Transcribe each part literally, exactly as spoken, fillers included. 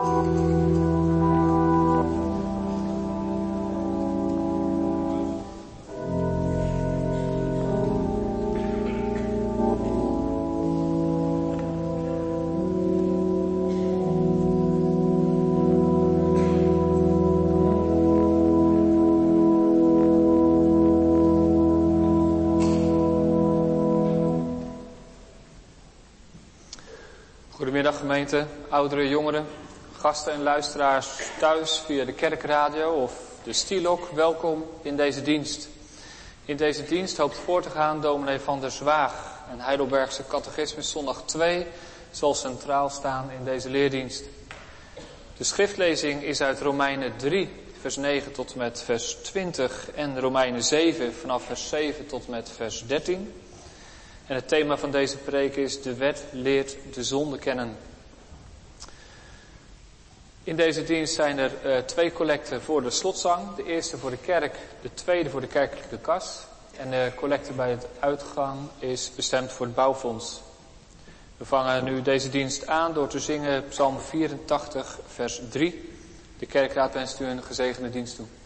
Goedemiddag gemeente, ouderen, jongeren, gasten en luisteraars thuis via de kerkradio of de Stielok. Welkom in deze dienst. In deze dienst hoopt voor te gaan dominee Van der Zwaag en Heidelbergse Catechismus zondag twee zal centraal staan in deze leerdienst. De schriftlezing is uit Romeinen drie, vers negen tot en met vers twintig en Romeinen zeven vanaf vers zeven tot en met vers dertien. En het thema van deze preek is: de wet leert de zonde kennen. In deze dienst zijn er uh, twee collecten voor de slotzang. De eerste voor de kerk, de tweede voor de kerkelijke kas. En de collecte bij het uitgang is bestemd voor het bouwfonds. We vangen nu deze dienst aan door te zingen Psalm vierentachtig, vers drie. De kerkraad wenst u een gezegende dienst toe.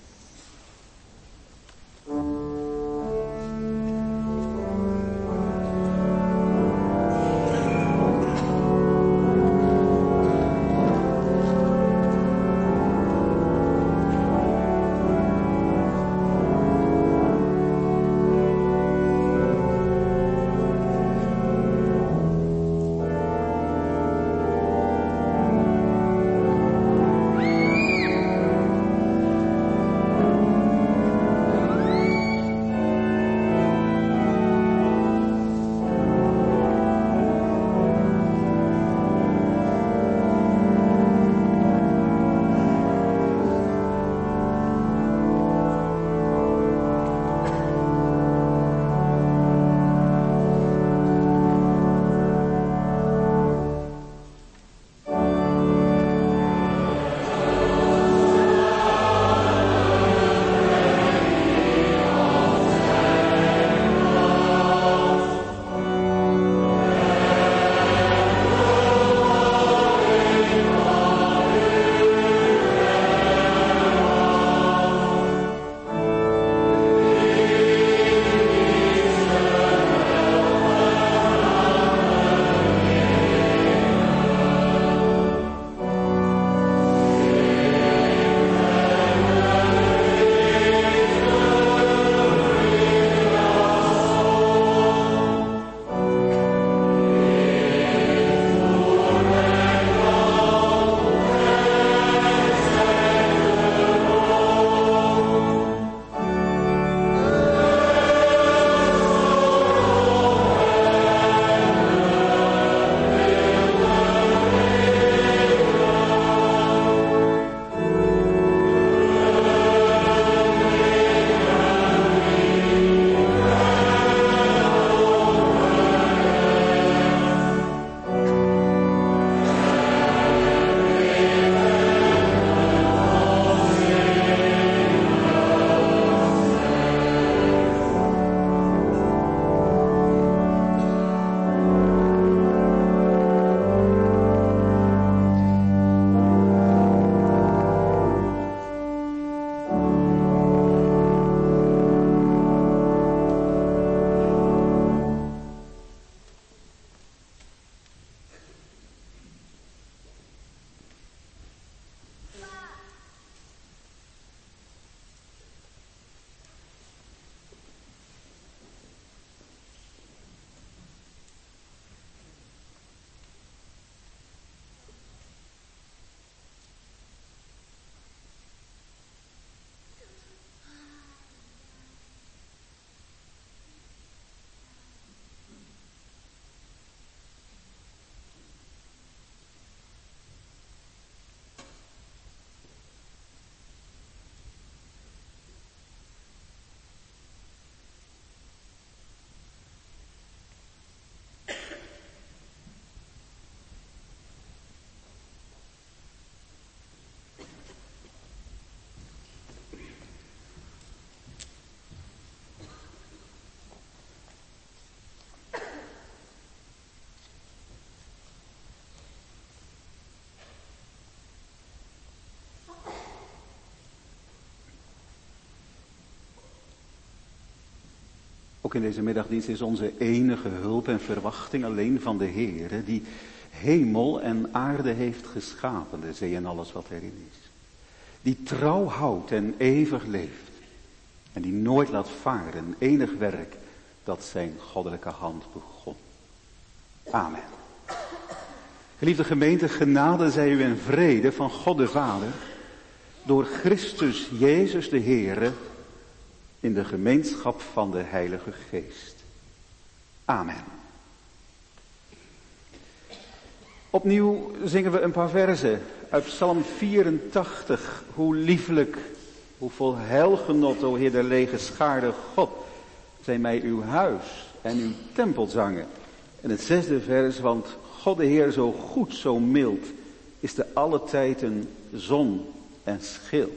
Thank Ook in deze middagdienst is onze enige hulp en verwachting alleen van de Heere, die hemel en aarde heeft geschapen, de zee en alles wat erin is. Die trouw houdt en eeuwig leeft. En die nooit laat varen, enig werk dat zijn goddelijke hand begon. Amen. Geliefde gemeente, genade zij u en vrede van God de Vader, door Christus Jezus de Heere, in de gemeenschap van de Heilige Geest. Amen. Opnieuw zingen we een paar verzen uit Psalm vierentachtig. Hoe lieflijk, hoe vol heilgenot, o Heer der legerscharen God, zijn mij uw huis en uw tempelzangen. En het zesde vers, want God de Heer zo goed, zo mild, is de alle tijd een zon en schild.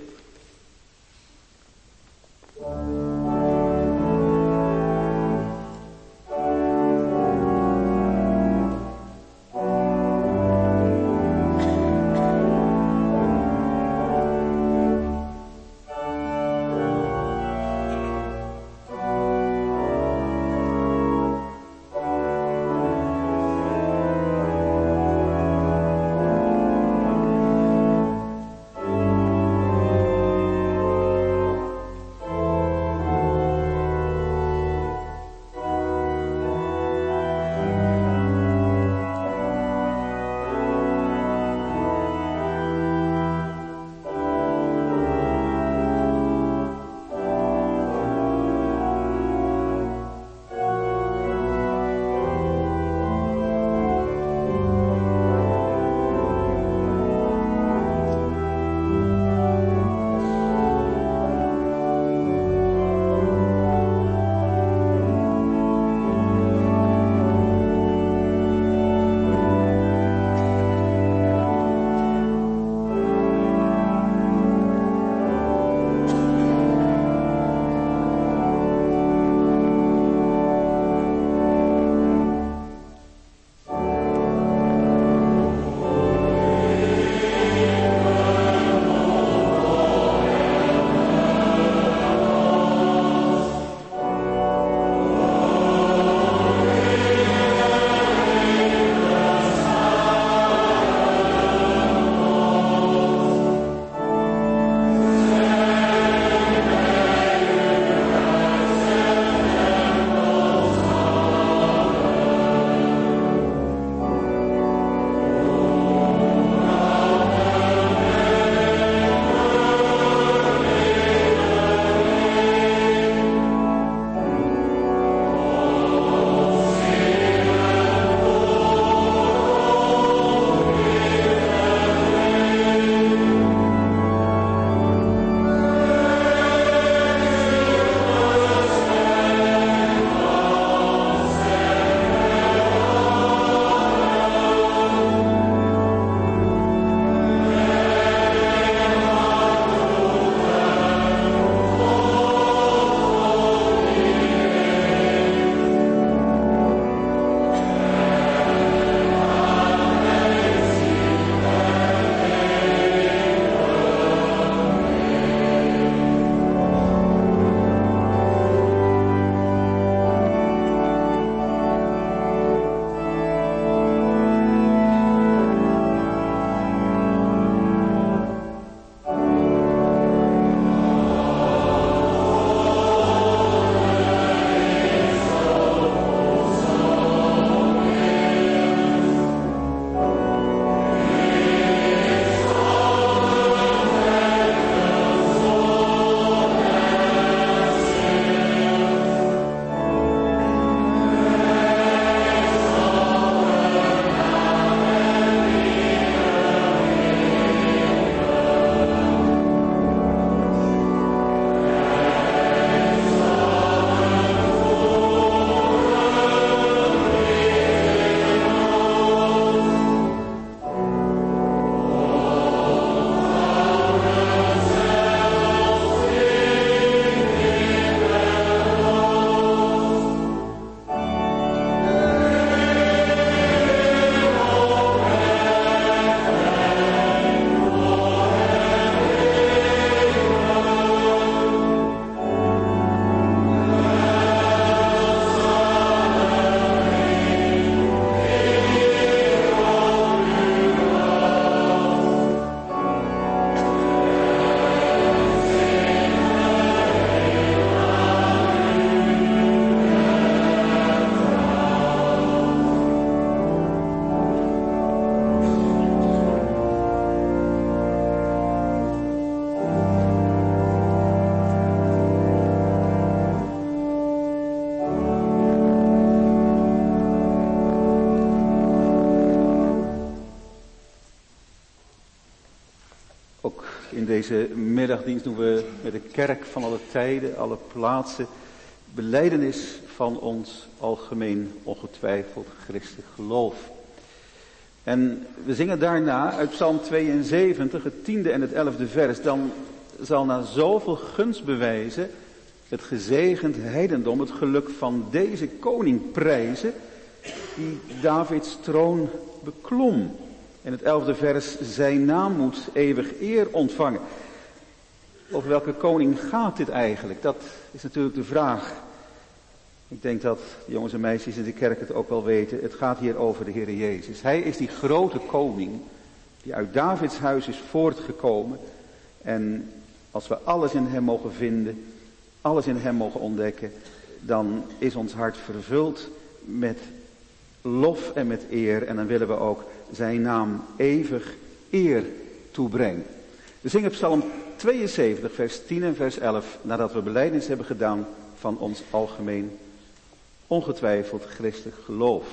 Ook in deze middagdienst doen we met de kerk van alle tijden, alle plaatsen, belijdenis van ons algemeen ongetwijfeld christelijk geloof. En we zingen daarna uit Psalm tweeënzeventig, het tiende en het elfde vers. Dan zal na zoveel gunstbewijzen het gezegend heidendom het geluk van deze koning prijzen, die Davids troon beklom. En het elfde vers, zijn naam moet eeuwig eer ontvangen. Over welke koning gaat dit eigenlijk? Dat is natuurlijk de vraag. Ik denk dat de jongens en meisjes in de kerk het ook wel weten. Het gaat hier over de Heer Jezus. Hij is die grote koning die uit Davids huis is voortgekomen. En als we alles in hem mogen vinden, alles in hem mogen ontdekken, dan is ons hart vervuld met lof en met eer. En dan willen we ook zijn naam eeuwig eer toebrengen. We zingen Psalm tweeënzeventig, vers tien en vers elf, nadat we belijdenis hebben gedaan van ons algemeen ongetwijfeld christelijk geloof.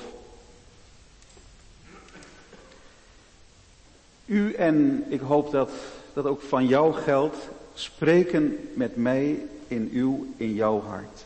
U en ik hoop dat dat ook van jou geldt, spreken met mij in uw, in jouw hart.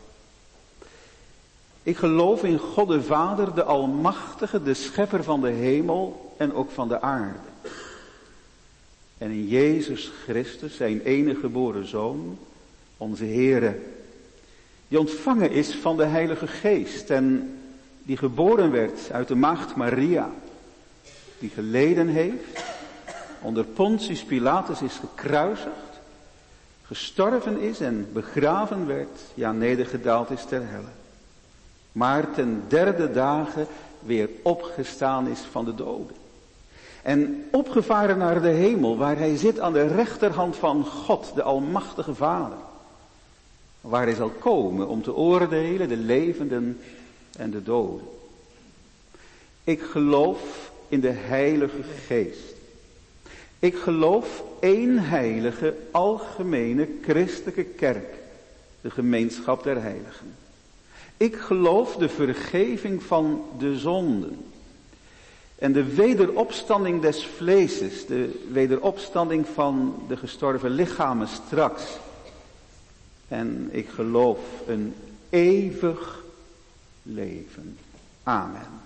Ik geloof in God de Vader, de Almachtige, de Schepper van de hemel en ook van de aarde. En in Jezus Christus, zijn enige geboren Zoon, onze Heere, die ontvangen is van de Heilige Geest en die geboren werd uit de maagd Maria, die geleden heeft, onder Pontius Pilatus is gekruisigd, gestorven is en begraven werd, ja nedergedaald is ter helle. Maar ten derde dagen weer opgestaan is van de doden. En opgevaren naar de hemel, waar hij zit aan de rechterhand van God, de Almachtige Vader. Waar hij zal komen om te oordelen de levenden en de doden. Ik geloof in de Heilige Geest. Ik geloof één heilige, algemene, christelijke kerk, de gemeenschap der heiligen. Ik geloof de vergeving van de zonden. En de wederopstanding des vleeses, de wederopstanding van de gestorven lichamen straks. En ik geloof een eeuwig leven. Amen.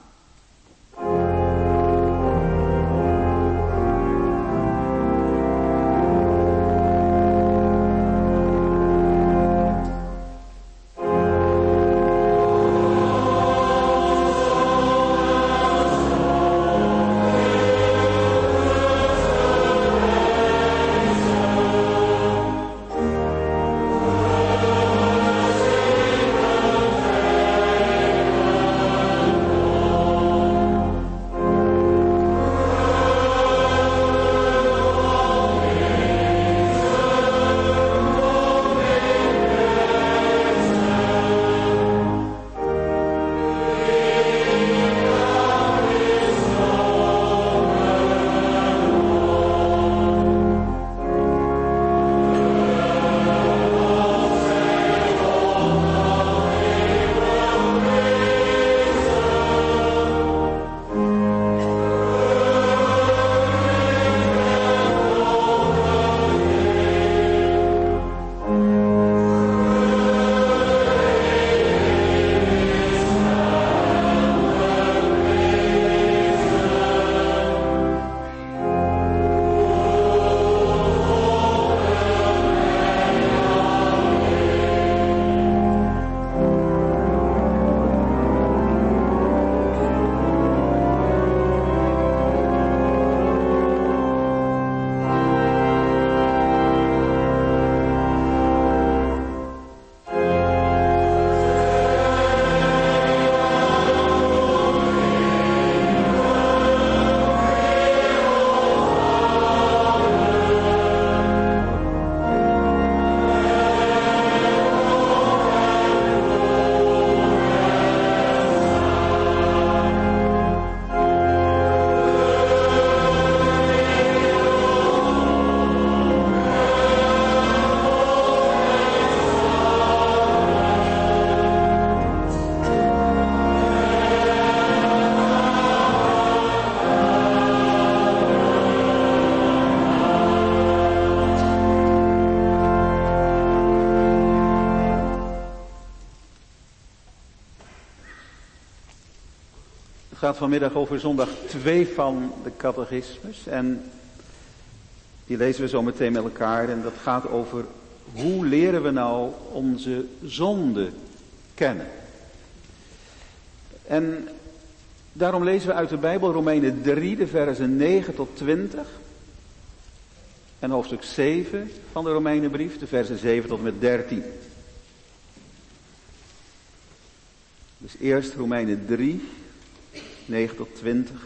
Oh Het gaat vanmiddag over zondag twee van de catechismus. En die lezen we zo meteen met elkaar. En dat gaat over hoe leren we nou onze zonde kennen. En daarom lezen we uit de Bijbel Romeinen drie, de versen negen tot twintig. En hoofdstuk zeven van de Romeinenbrief, de versen zeven tot en met dertien. Dus eerst Romeinen drie, negen tot twintig.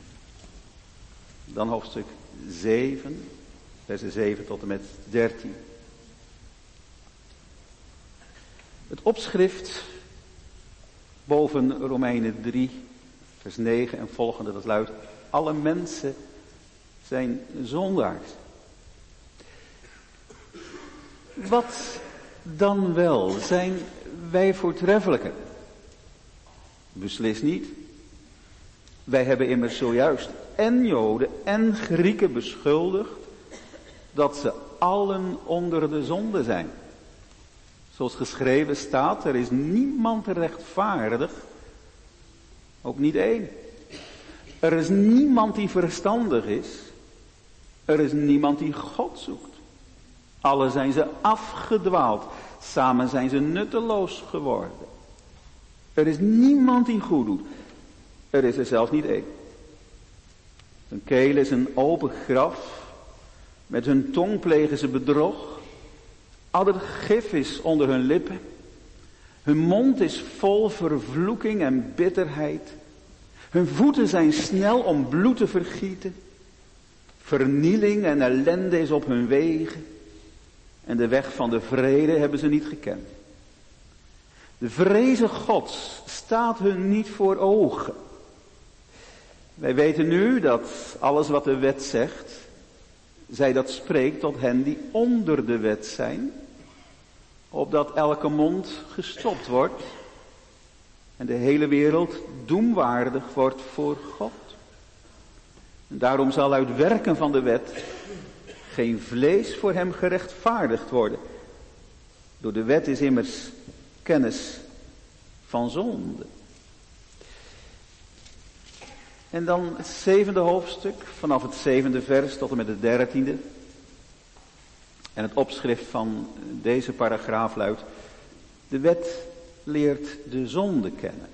Dan hoofdstuk zeven, versen zeven tot en met dertien. Het opschrift boven Romeinen drie, vers negen en volgende, dat luidt: alle mensen zijn zondaars. Wat dan wel? Zijn wij voortreffelijker? Beslist niet. Wij hebben immers zojuist en Joden en Grieken beschuldigd dat ze allen onder de zonde zijn. Zoals geschreven staat, er is niemand rechtvaardig, ook niet één. Er is niemand die verstandig is. Er is niemand die God zoekt. Alle zijn ze afgedwaald. Samen zijn ze nutteloos geworden. Er is niemand die goed doet. Er is er zelfs niet één. Hun keel is een open graf. Met hun tong plegen ze bedrog. Al het gif is onder hun lippen. Hun mond is vol vervloeking en bitterheid. Hun voeten zijn snel om bloed te vergieten. Vernieling en ellende is op hun wegen. En de weg van de vrede hebben ze niet gekend. De vreze Gods staat hun niet voor ogen. Wij weten nu dat alles wat de wet zegt, zij dat spreekt tot hen die onder de wet zijn, opdat elke mond gestopt wordt en de hele wereld doemwaardig wordt voor God. En daarom zal uit werken van de wet geen vlees voor hem gerechtvaardigd worden. Door de wet is immers kennis van zonde. En dan het zevende hoofdstuk, vanaf het zevende vers tot en met het dertiende. En het opschrift van deze paragraaf luidt: de wet leert de zonde kennen.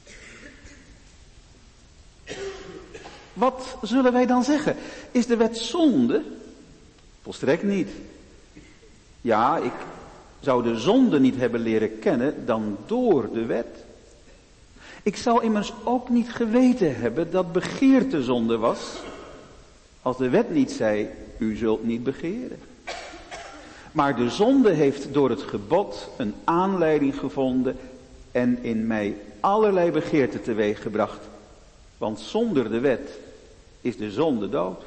Wat zullen wij dan zeggen? Is de wet zonde? Volstrekt niet. Ja, ik zou de zonde niet hebben leren kennen dan door de wet. Ik zou immers ook niet geweten hebben dat begeerte zonde was, als de wet niet zei: u zult niet begeren. Maar de zonde heeft door het gebod een aanleiding gevonden en in mij allerlei begeerte teweeggebracht. Want zonder de wet is de zonde dood.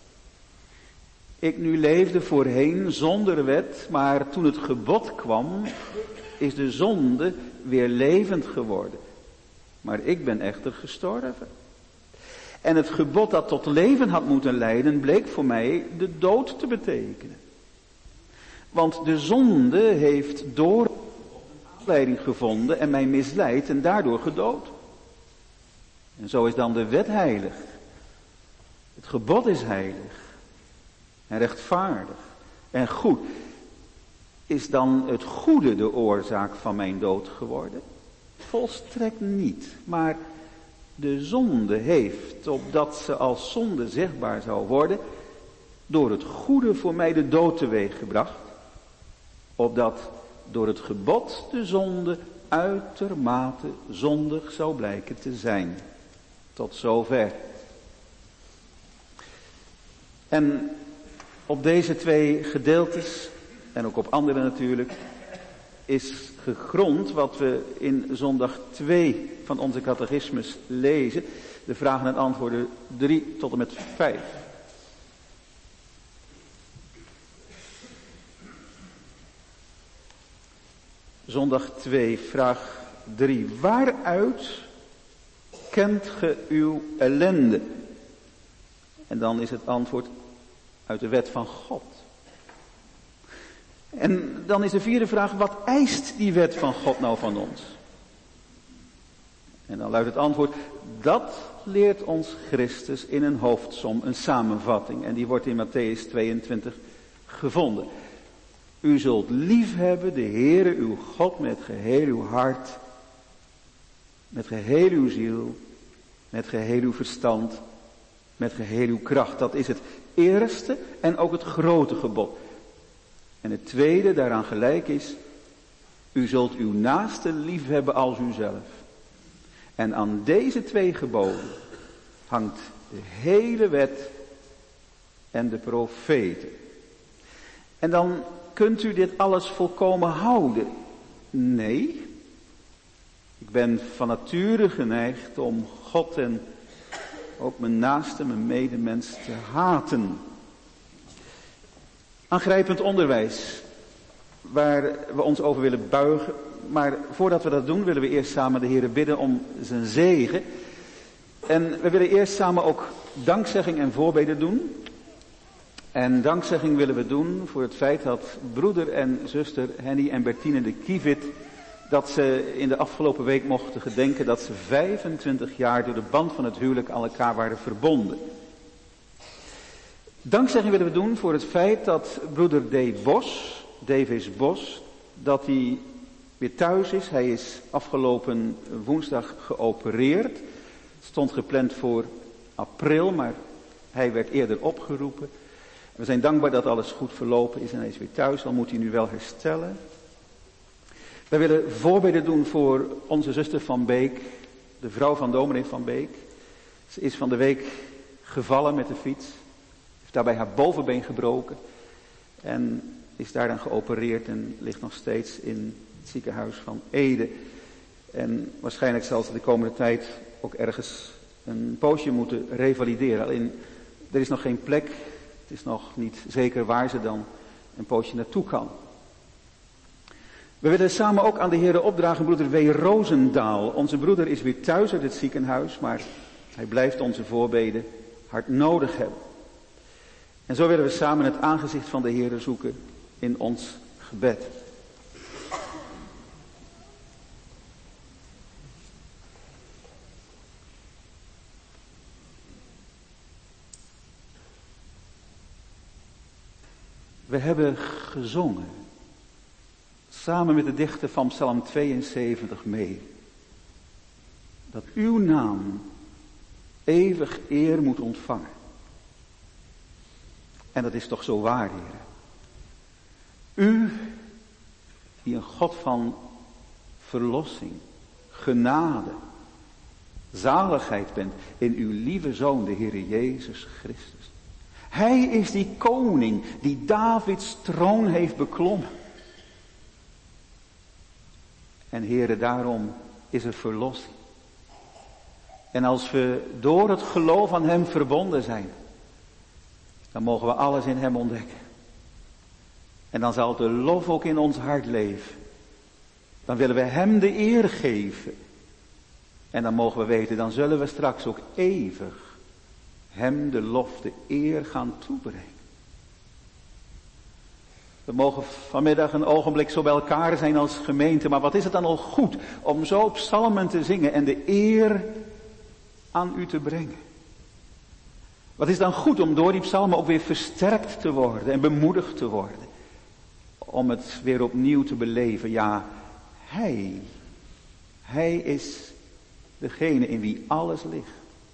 Ik nu leefde voorheen zonder wet, maar toen het gebod kwam, is de zonde weer levend geworden. Maar ik ben echter gestorven. En het gebod dat tot leven had moeten leiden, bleek voor mij de dood te betekenen. Want de zonde heeft door een aanleiding gevonden en mij misleid en daardoor gedood. En zo is dan de wet heilig. Het gebod is heilig. En rechtvaardig. En goed. Is dan het goede de oorzaak van mijn dood geworden? Volstrekt niet. Maar de zonde heeft, opdat ze als zonde zichtbaar zou worden, door het goede voor mij de dood teweeggebracht. Opdat door het gebod de zonde uitermate zondig zou blijken te zijn. Tot zover. En op deze twee gedeeltes, en ook op andere natuurlijk, is gegrond wat we in zondag twee van onze catechismus lezen. De vragen en antwoorden drie tot en met vijf. Zondag twee, vraag drie. Waaruit kent ge uw ellende? En dan is het antwoord: uit de wet van God. En dan is de vierde vraag: wat eist die wet van God nou van ons? En dan luidt het antwoord, dat leert ons Christus in een hoofdsom, een samenvatting. En die wordt in Mattheüs tweeëntwintig gevonden. U zult liefhebben de Heere uw God met geheel uw hart, met geheel uw ziel, met geheel uw verstand, met geheel uw kracht. Dat is het eerste en ook het grote gebod. En het tweede daaraan gelijk is, u zult uw naaste liefhebben als uzelf. En aan deze twee geboden hangt de hele wet en de profeten. En dan kunt u dit alles volkomen houden. Nee, ik ben van nature geneigd om God en ook mijn naaste, mijn medemens te haten. Aangrijpend onderwijs, waar we ons over willen buigen. Maar voordat we dat doen, willen we eerst samen de Heere bidden om zijn zegen. En we willen eerst samen ook dankzegging en voorbeden doen. En dankzegging willen we doen voor het feit dat broeder en zuster Henny en Bertine de Kievit, dat ze in de afgelopen week mochten gedenken dat ze vijfentwintig jaar door de band van het huwelijk aan elkaar waren verbonden. Dankzegging willen we doen voor het feit dat broeder D. Bos, Davis Bos, dat hij weer thuis is. Hij is afgelopen woensdag geopereerd. Het stond gepland voor april, maar hij werd eerder opgeroepen. We zijn dankbaar dat alles goed verlopen is en hij is weer thuis, al moet hij nu wel herstellen. Wij willen voorbeden doen voor onze zuster Van Beek, de vrouw van dominee Van Beek. Ze is van de week gevallen met de fiets, heeft daarbij haar bovenbeen gebroken en is daar dan geopereerd en ligt nog steeds in het ziekenhuis van Ede. En waarschijnlijk zal ze de komende tijd ook ergens een poosje moeten revalideren. Alleen, er is nog geen plek, het is nog niet zeker waar ze dan een poosje naartoe kan. We willen samen ook aan de Heere opdragen broeder W. Roosendaal. Onze broeder is weer thuis uit het ziekenhuis, maar hij blijft onze voorbeden hard nodig hebben. En zo willen we samen het aangezicht van de Heere zoeken in ons gebed. We hebben gezongen, samen met de dichter van Psalm tweeënzeventig mee, dat uw naam eeuwig eer moet ontvangen. En dat is toch zo waar, Heer. U, die een God van verlossing, genade, zaligheid bent in uw lieve Zoon, de Heer Jezus Christus. Hij is die koning die Davids troon heeft beklommen. En Heere, daarom is er verlossing. En als we door het geloof aan hem verbonden zijn, dan mogen we alles in hem ontdekken. En dan zal de lof ook in ons hart leven. Dan willen we hem de eer geven. En dan mogen we weten, dan zullen we straks ook eeuwig hem de lof, de eer gaan toebrengen. We mogen vanmiddag een ogenblik zo bij elkaar zijn als gemeente, maar wat is het dan al goed om zo psalmen te zingen en de eer aan u te brengen. Wat is dan goed om door die psalmen ook weer versterkt te worden en bemoedigd te worden. Om het weer opnieuw te beleven. Ja, hij, hij is degene in wie alles ligt.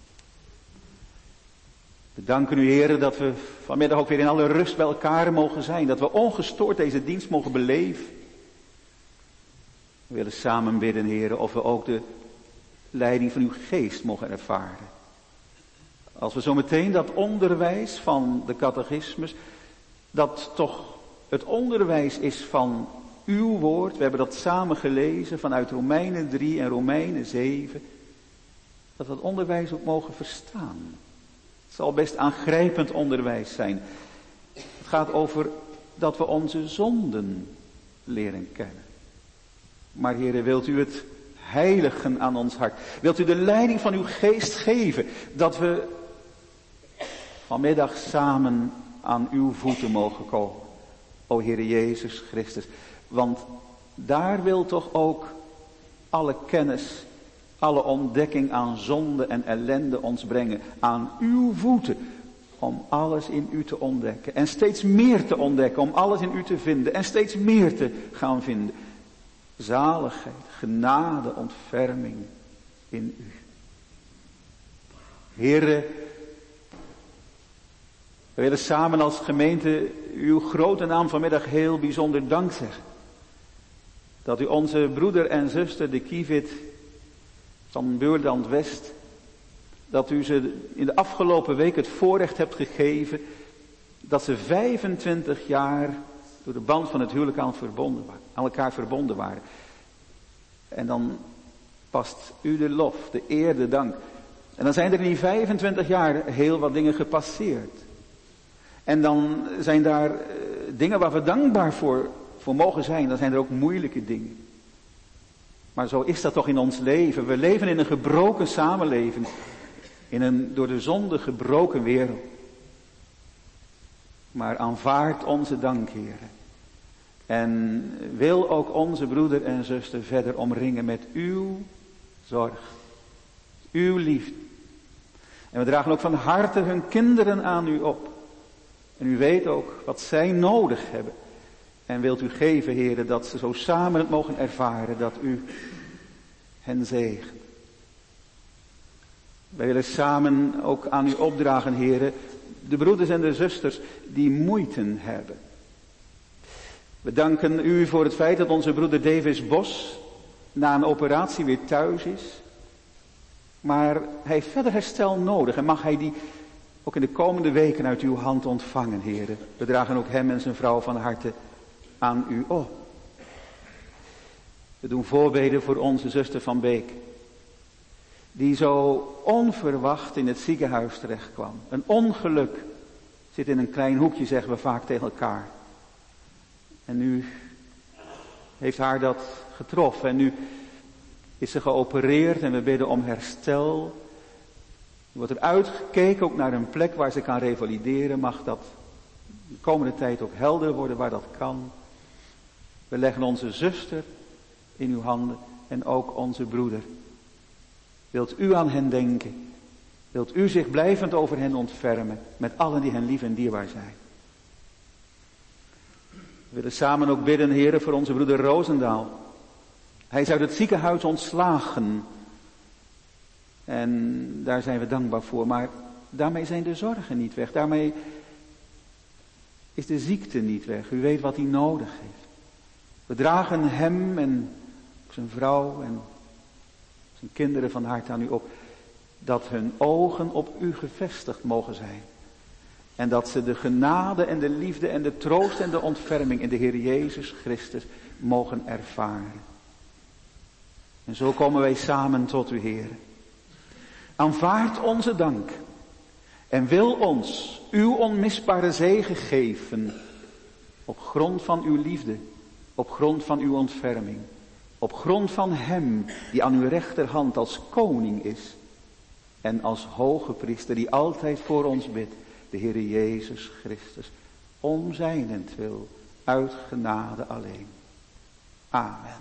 We danken u, Heer, dat we vanmiddag ook weer in alle rust bij elkaar mogen zijn. Dat we ongestoord deze dienst mogen beleven. We willen samen bidden, Heer, of we ook de leiding van uw geest mogen ervaren. Als we zo meteen dat onderwijs van de catechismus, dat toch het onderwijs is van uw woord. We hebben dat samen gelezen vanuit Romeinen drie en Romeinen zeven. Dat we dat onderwijs ook mogen verstaan. Het zal best aangrijpend onderwijs zijn. Het gaat over dat we onze zonden leren kennen. Maar Heere, wilt u het heiligen aan ons hart? Wilt u de leiding van uw geest geven? Dat we vanmiddag samen aan uw voeten mogen komen. O Heere Jezus Christus. Want daar wil toch ook alle kennis, alle ontdekking aan zonde en ellende ons brengen. Aan uw voeten. Om alles in u te ontdekken. En steeds meer te ontdekken. Om alles in u te vinden. En steeds meer te gaan vinden. Zaligheid, genade, ontferming in u. Heere, we willen samen als gemeente uw grote naam vanmiddag heel bijzonder dank zeggen. Dat u onze broeder en zuster, de Kievit van Beurland West, dat u ze in de afgelopen week het voorrecht hebt gegeven dat ze vijfentwintig jaar door de band van het huwelijk aan, verbonden waren, aan elkaar verbonden waren. En dan past u de lof, de eer, de dank. En dan zijn er in die vijfentwintig jaar heel wat dingen gepasseerd. En dan zijn daar uh, dingen waar we dankbaar voor, voor mogen zijn. Dan zijn er ook moeilijke dingen. Maar zo is dat toch in ons leven. We leven in een gebroken samenleving. In een door de zonde gebroken wereld. Maar aanvaard onze dank, Heer. En wil ook onze broeder en zuster verder omringen met uw zorg. Uw liefde. En we dragen ook van harte hun kinderen aan u op. En u weet ook wat zij nodig hebben. En wilt u geven, Heere, dat ze zo samen het mogen ervaren dat u hen zegent. Wij willen samen ook aan u opdragen, Heere, de broeders en de zusters die moeite hebben. We danken u voor het feit dat onze broeder Davis Bos na een operatie weer thuis is. Maar hij heeft verder herstel nodig en mag hij die ook in de komende weken uit uw hand ontvangen, Heere. We dragen ook hem en zijn vrouw van harte aan u op. We doen voorbeden voor onze zuster Van Beek, die zo onverwacht in het ziekenhuis terecht kwam. Een ongeluk zit in een klein hoekje, zeggen we vaak tegen elkaar. En nu heeft haar dat getroffen en nu is ze geopereerd en we bidden om herstel. Er wordt er uitgekeken ook naar een plek waar ze kan revalideren. Mag dat de komende tijd ook helder worden waar dat kan. We leggen onze zuster in uw handen en ook onze broeder. Wilt u aan hen denken? Wilt u zich blijvend over hen ontfermen met allen die hen lief en dierbaar zijn? We willen samen ook bidden, Heere, voor onze broeder Roosendaal. Hij is uit het ziekenhuis ontslagen. En daar zijn we dankbaar voor. Maar daarmee zijn de zorgen niet weg. Daarmee is de ziekte niet weg. U weet wat hij nodig heeft. We dragen hem en zijn vrouw en zijn kinderen van harte aan u op. Dat hun ogen op u gevestigd mogen zijn. En dat ze de genade en de liefde en de troost en de ontferming in de Heer Jezus Christus mogen ervaren. En zo komen wij samen tot u, Heer. Aanvaard onze dank. En wil ons uw onmisbare zegen geven. Op grond van uw liefde. Op grond van uw ontferming. Op grond van hem die aan uw rechterhand als koning is. En als hoge priester die altijd voor ons bidt. De Heer Jezus Christus. Om zijnentwil. Uit genade alleen. Amen.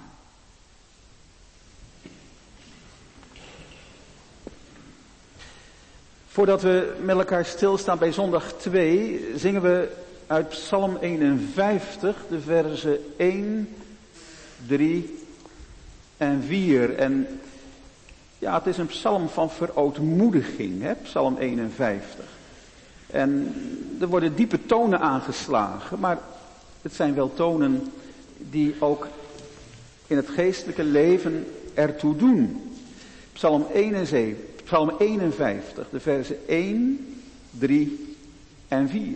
Voordat we met elkaar stilstaan bij zondag twee, zingen we uit Psalm eenenvijftig, de verzen één, drie en vier. En ja, het is een psalm van verootmoediging, hè? Psalm eenenvijftig. En er worden diepe tonen aangeslagen, maar het zijn wel tonen die ook in het geestelijke leven ertoe doen. Psalm eenenzeventig. Psalm eenenvijftig, de versen één, drie en vier.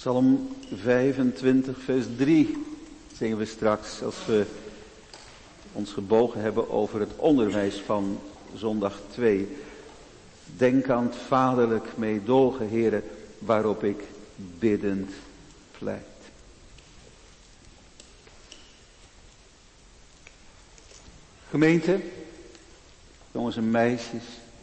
Psalm vijfentwintig, vers drie zingen we straks als we ons gebogen hebben over het onderwijs van zondag twee. Denk aan het vaderlijk meedogen, Heere, waarop ik biddend pleit. Gemeente, jongens en meisjes,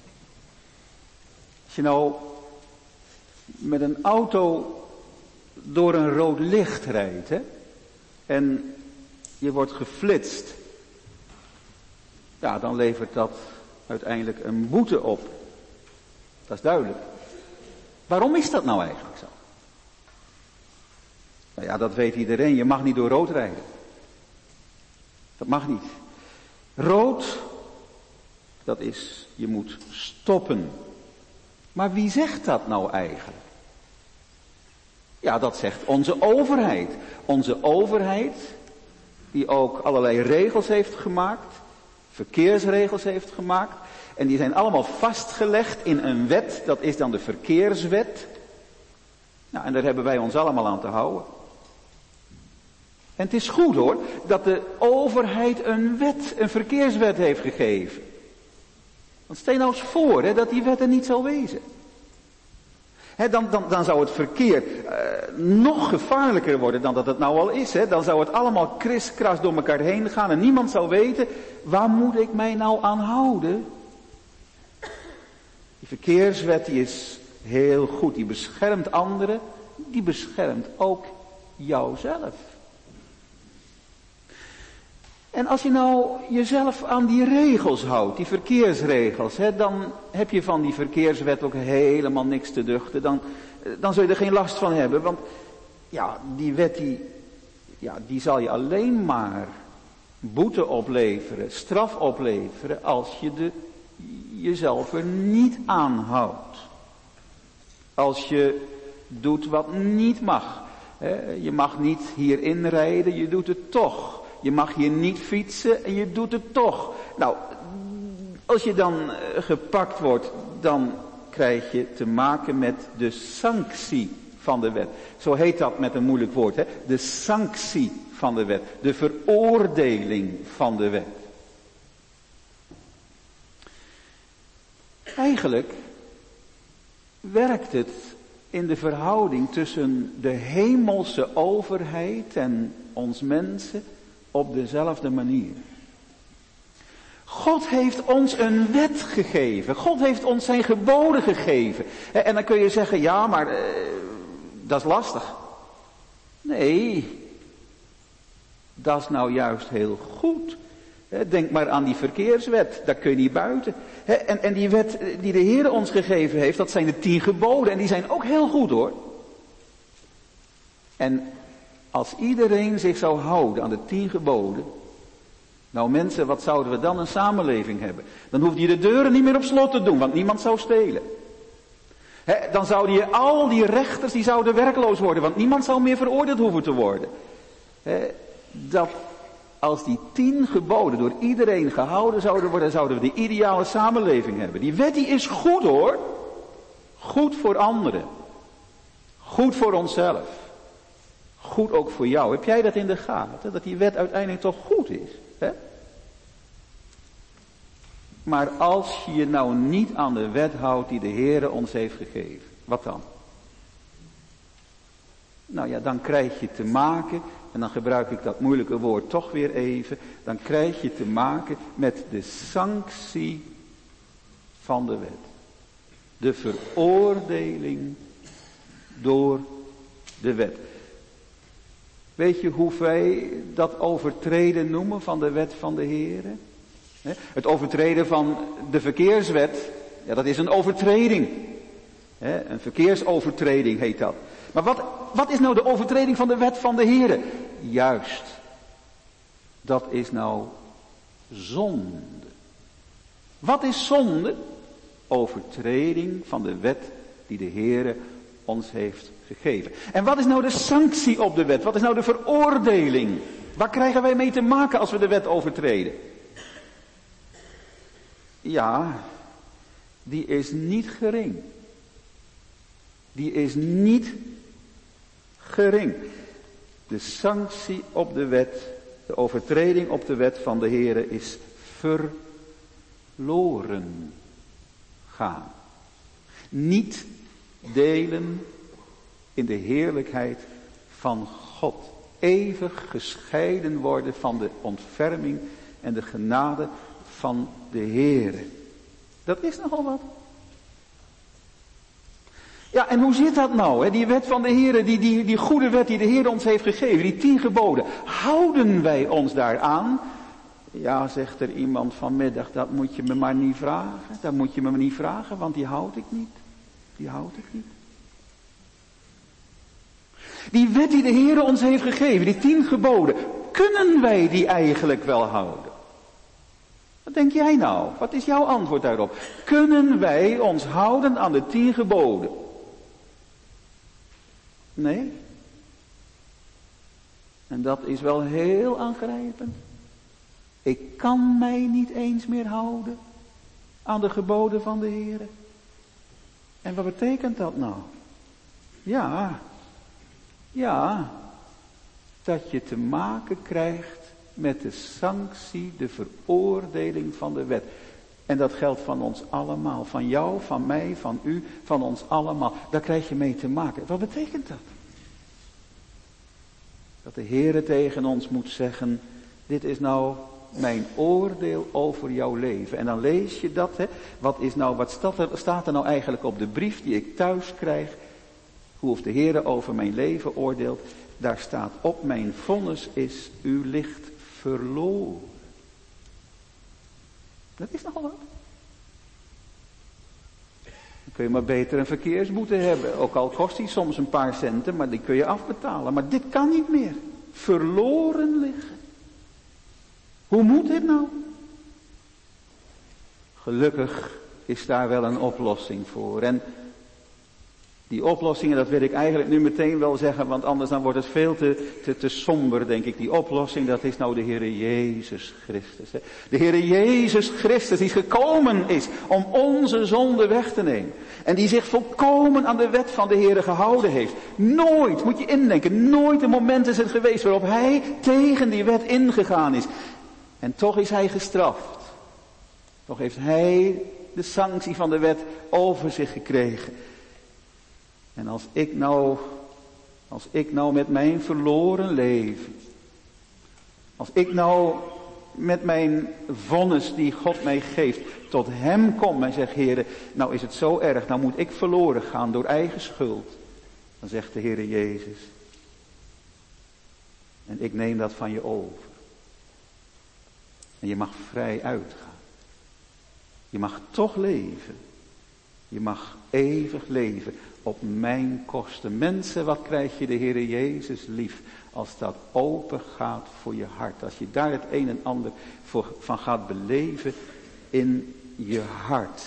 als je nou met een auto door een rood licht rijdt, hè, en je wordt geflitst, ja, dan levert dat uiteindelijk een boete op. Dat is duidelijk. Waarom is dat nou eigenlijk zo? Nou ja, dat weet iedereen. Je mag niet door rood rijden. Dat mag niet. Rood, dat is, je moet stoppen. Maar wie zegt dat nou eigenlijk? Ja, dat zegt onze overheid. Onze overheid, die ook allerlei regels heeft gemaakt, verkeersregels heeft gemaakt. En die zijn allemaal vastgelegd in een wet, dat is dan de verkeerswet. Nou, en daar hebben wij ons allemaal aan te houden. En het is goed hoor, dat de overheid een wet, een verkeerswet heeft gegeven. Want stel nou eens voor, hè, dat die wet er niet zou wezen. Hè, dan, dan, dan zou het verkeer uh, nog gevaarlijker worden dan dat het nou al is. Hè. Dan zou het allemaal kriskras door elkaar heen gaan en niemand zou weten, waar moet ik mij nou aan houden? Die verkeerswet die is heel goed, die beschermt anderen, die beschermt ook jouzelf. En als je nou jezelf aan die regels houdt, die verkeersregels, hè, dan heb je van die verkeerswet ook helemaal niks te duchten. Dan, dan zul je er geen last van hebben, want ja, die wet die, ja, die zal je alleen maar boete opleveren, straf opleveren, als je de, jezelf er niet aan houdt. Als je doet wat niet mag. Hè. Je mag niet hierin rijden, je doet het toch. Je mag hier niet fietsen en je doet het toch. Nou, als je dan gepakt wordt, dan krijg je te maken met de sanctie van de wet. Zo heet dat met een moeilijk woord, hè? De sanctie van de wet. De veroordeling van de wet. Eigenlijk werkt het in de verhouding tussen de hemelse overheid en ons mensen op dezelfde manier. God heeft ons een wet gegeven. God heeft ons zijn geboden gegeven. En dan kun je zeggen, ja, maar uh, dat is lastig. Nee, dat is nou juist heel goed. Denk maar aan die verkeerswet, daar kun je niet buiten. En, en die wet die de Heer ons gegeven heeft, dat zijn de tien geboden. En die zijn ook heel goed hoor. En als iedereen zich zou houden aan de tien geboden. Nou mensen, wat zouden we dan een samenleving hebben? Dan hoefde je de deuren niet meer op slot te doen, want niemand zou stelen. He, dan zouden je al die rechters, die zouden werkloos worden, want niemand zou meer veroordeeld hoeven te worden. He, dat als die tien geboden door iedereen gehouden zouden worden, zouden we de ideale samenleving hebben. Die wet die is goed hoor. Goed voor anderen. Goed voor onszelf. Goed ook voor jou. Heb jij dat in de gaten? Dat die wet uiteindelijk toch goed is? Hè? Maar als je je nou niet aan de wet houdt die de Heere ons heeft gegeven. Wat dan? Nou ja, dan krijg je te maken, en dan gebruik ik dat moeilijke woord toch weer even. Dan krijg je te maken met de sanctie van de wet. De veroordeling door de wet. Weet je hoe wij dat overtreden noemen van de wet van de Heere? Het overtreden van de verkeerswet, ja, dat is een overtreding. Een verkeersovertreding heet dat. Maar wat, wat is nou de overtreding van de wet van de Heere? Juist, dat is nou zonde. Wat is zonde? Overtreding van de wet die de Heere ons heeft gegeven. En wat is nou de sanctie op de wet? Wat is nou de veroordeling? Waar krijgen wij mee te maken als we de wet overtreden? Ja, die is niet gering. Die is niet gering. De sanctie op de wet, de overtreding op de wet van de Heere is verloren gaan. Niet delen in de heerlijkheid van God. Eeuwig gescheiden worden van de ontferming en de genade van de Heere. Dat is nogal wat. Ja, en hoe zit dat nou? Hè? Die wet van de Heere, die, die, die goede wet die de Heer ons heeft gegeven, die tien geboden. Houden wij ons daaraan? Ja, zegt er iemand vanmiddag, dat moet je me maar niet vragen. Dat moet je me maar niet vragen, want die houd ik niet. Die houd ik niet. Die wet die de Heer ons heeft gegeven, die tien geboden, kunnen wij die eigenlijk wel houden? Wat denk jij nou? Wat is jouw antwoord daarop? Kunnen wij ons houden aan de tien geboden? Nee. En dat is wel heel aangrijpend. Ik kan mij niet eens meer houden aan de geboden van de Heer. En wat betekent dat nou? Ja, ja, dat je te maken krijgt met de sanctie, de veroordeling van de wet. En dat geldt van ons allemaal. Van jou, van mij, van u, van ons allemaal. Daar krijg je mee te maken. Wat betekent dat? Dat de Heere tegen ons moet zeggen, dit is nou mijn oordeel over jouw leven. En dan lees je dat, hè. Wat is nou, wat staat er, staat er nou eigenlijk op de brief die ik thuis krijg? Hoe of de Heere over mijn leven oordeelt? Daar staat op, mijn vonnis is, u ligt verloren. Dat is nogal wat. Dan kun je maar beter een verkeersboete hebben. Ook al kost die soms een paar centen, maar die kun je afbetalen. Maar dit kan niet meer. Verloren liggen. Hoe moet dit nou? Gelukkig is daar wel een oplossing voor. En die oplossingen, dat wil ik eigenlijk nu meteen wel zeggen, want anders dan wordt het veel te, te, te somber, denk ik. Die oplossing, dat is nou de Heere Jezus Christus. Hè. De Heere Jezus Christus, die gekomen is om onze zonde weg te nemen. En die zich volkomen aan de wet van de Heere gehouden heeft. Nooit, moet je indenken, nooit een moment is het geweest waarop hij tegen die wet ingegaan is. En toch is hij gestraft. Toch heeft hij de sanctie van de wet over zich gekregen. En als ik nou, als ik nou met mijn verloren leven, als ik nou met mijn vonnis die God mij geeft, tot hem kom en zeg, Heere, nou is het zo erg, nou moet ik verloren gaan door eigen schuld. Dan zegt de Heere Jezus, en ik neem dat van je over. En je mag vrij uitgaan. Je mag toch leven. Je mag eeuwig leven. Op mijn kosten. Mensen, wat krijg je de Heere Jezus lief als dat open gaat voor je hart. Als je daar het een en ander voor, van gaat beleven in je hart.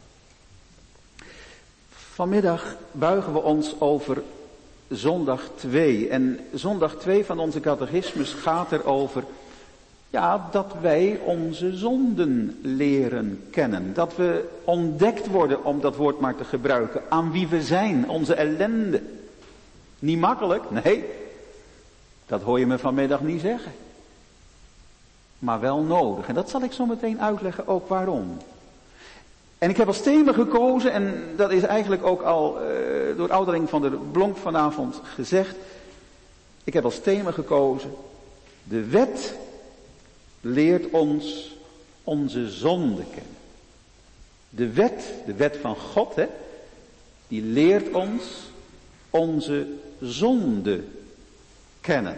Vanmiddag buigen we ons over zondag twee. En zondag twee van onze catechismus gaat erover, ja, dat wij onze zonden leren kennen. Dat we ontdekt worden, om dat woord maar te gebruiken, aan wie we zijn, onze ellende. Niet makkelijk, nee. Dat hoor je me vanmiddag niet zeggen. Maar wel nodig. En dat zal ik zo meteen uitleggen ook waarom. En ik heb als thema gekozen, en dat is eigenlijk ook al uh, door Ouderling van der Blonk vanavond gezegd. Ik heb als thema gekozen, de wet leert ons onze zonde kennen. De wet, de wet van God, hè, die leert ons onze zonde kennen.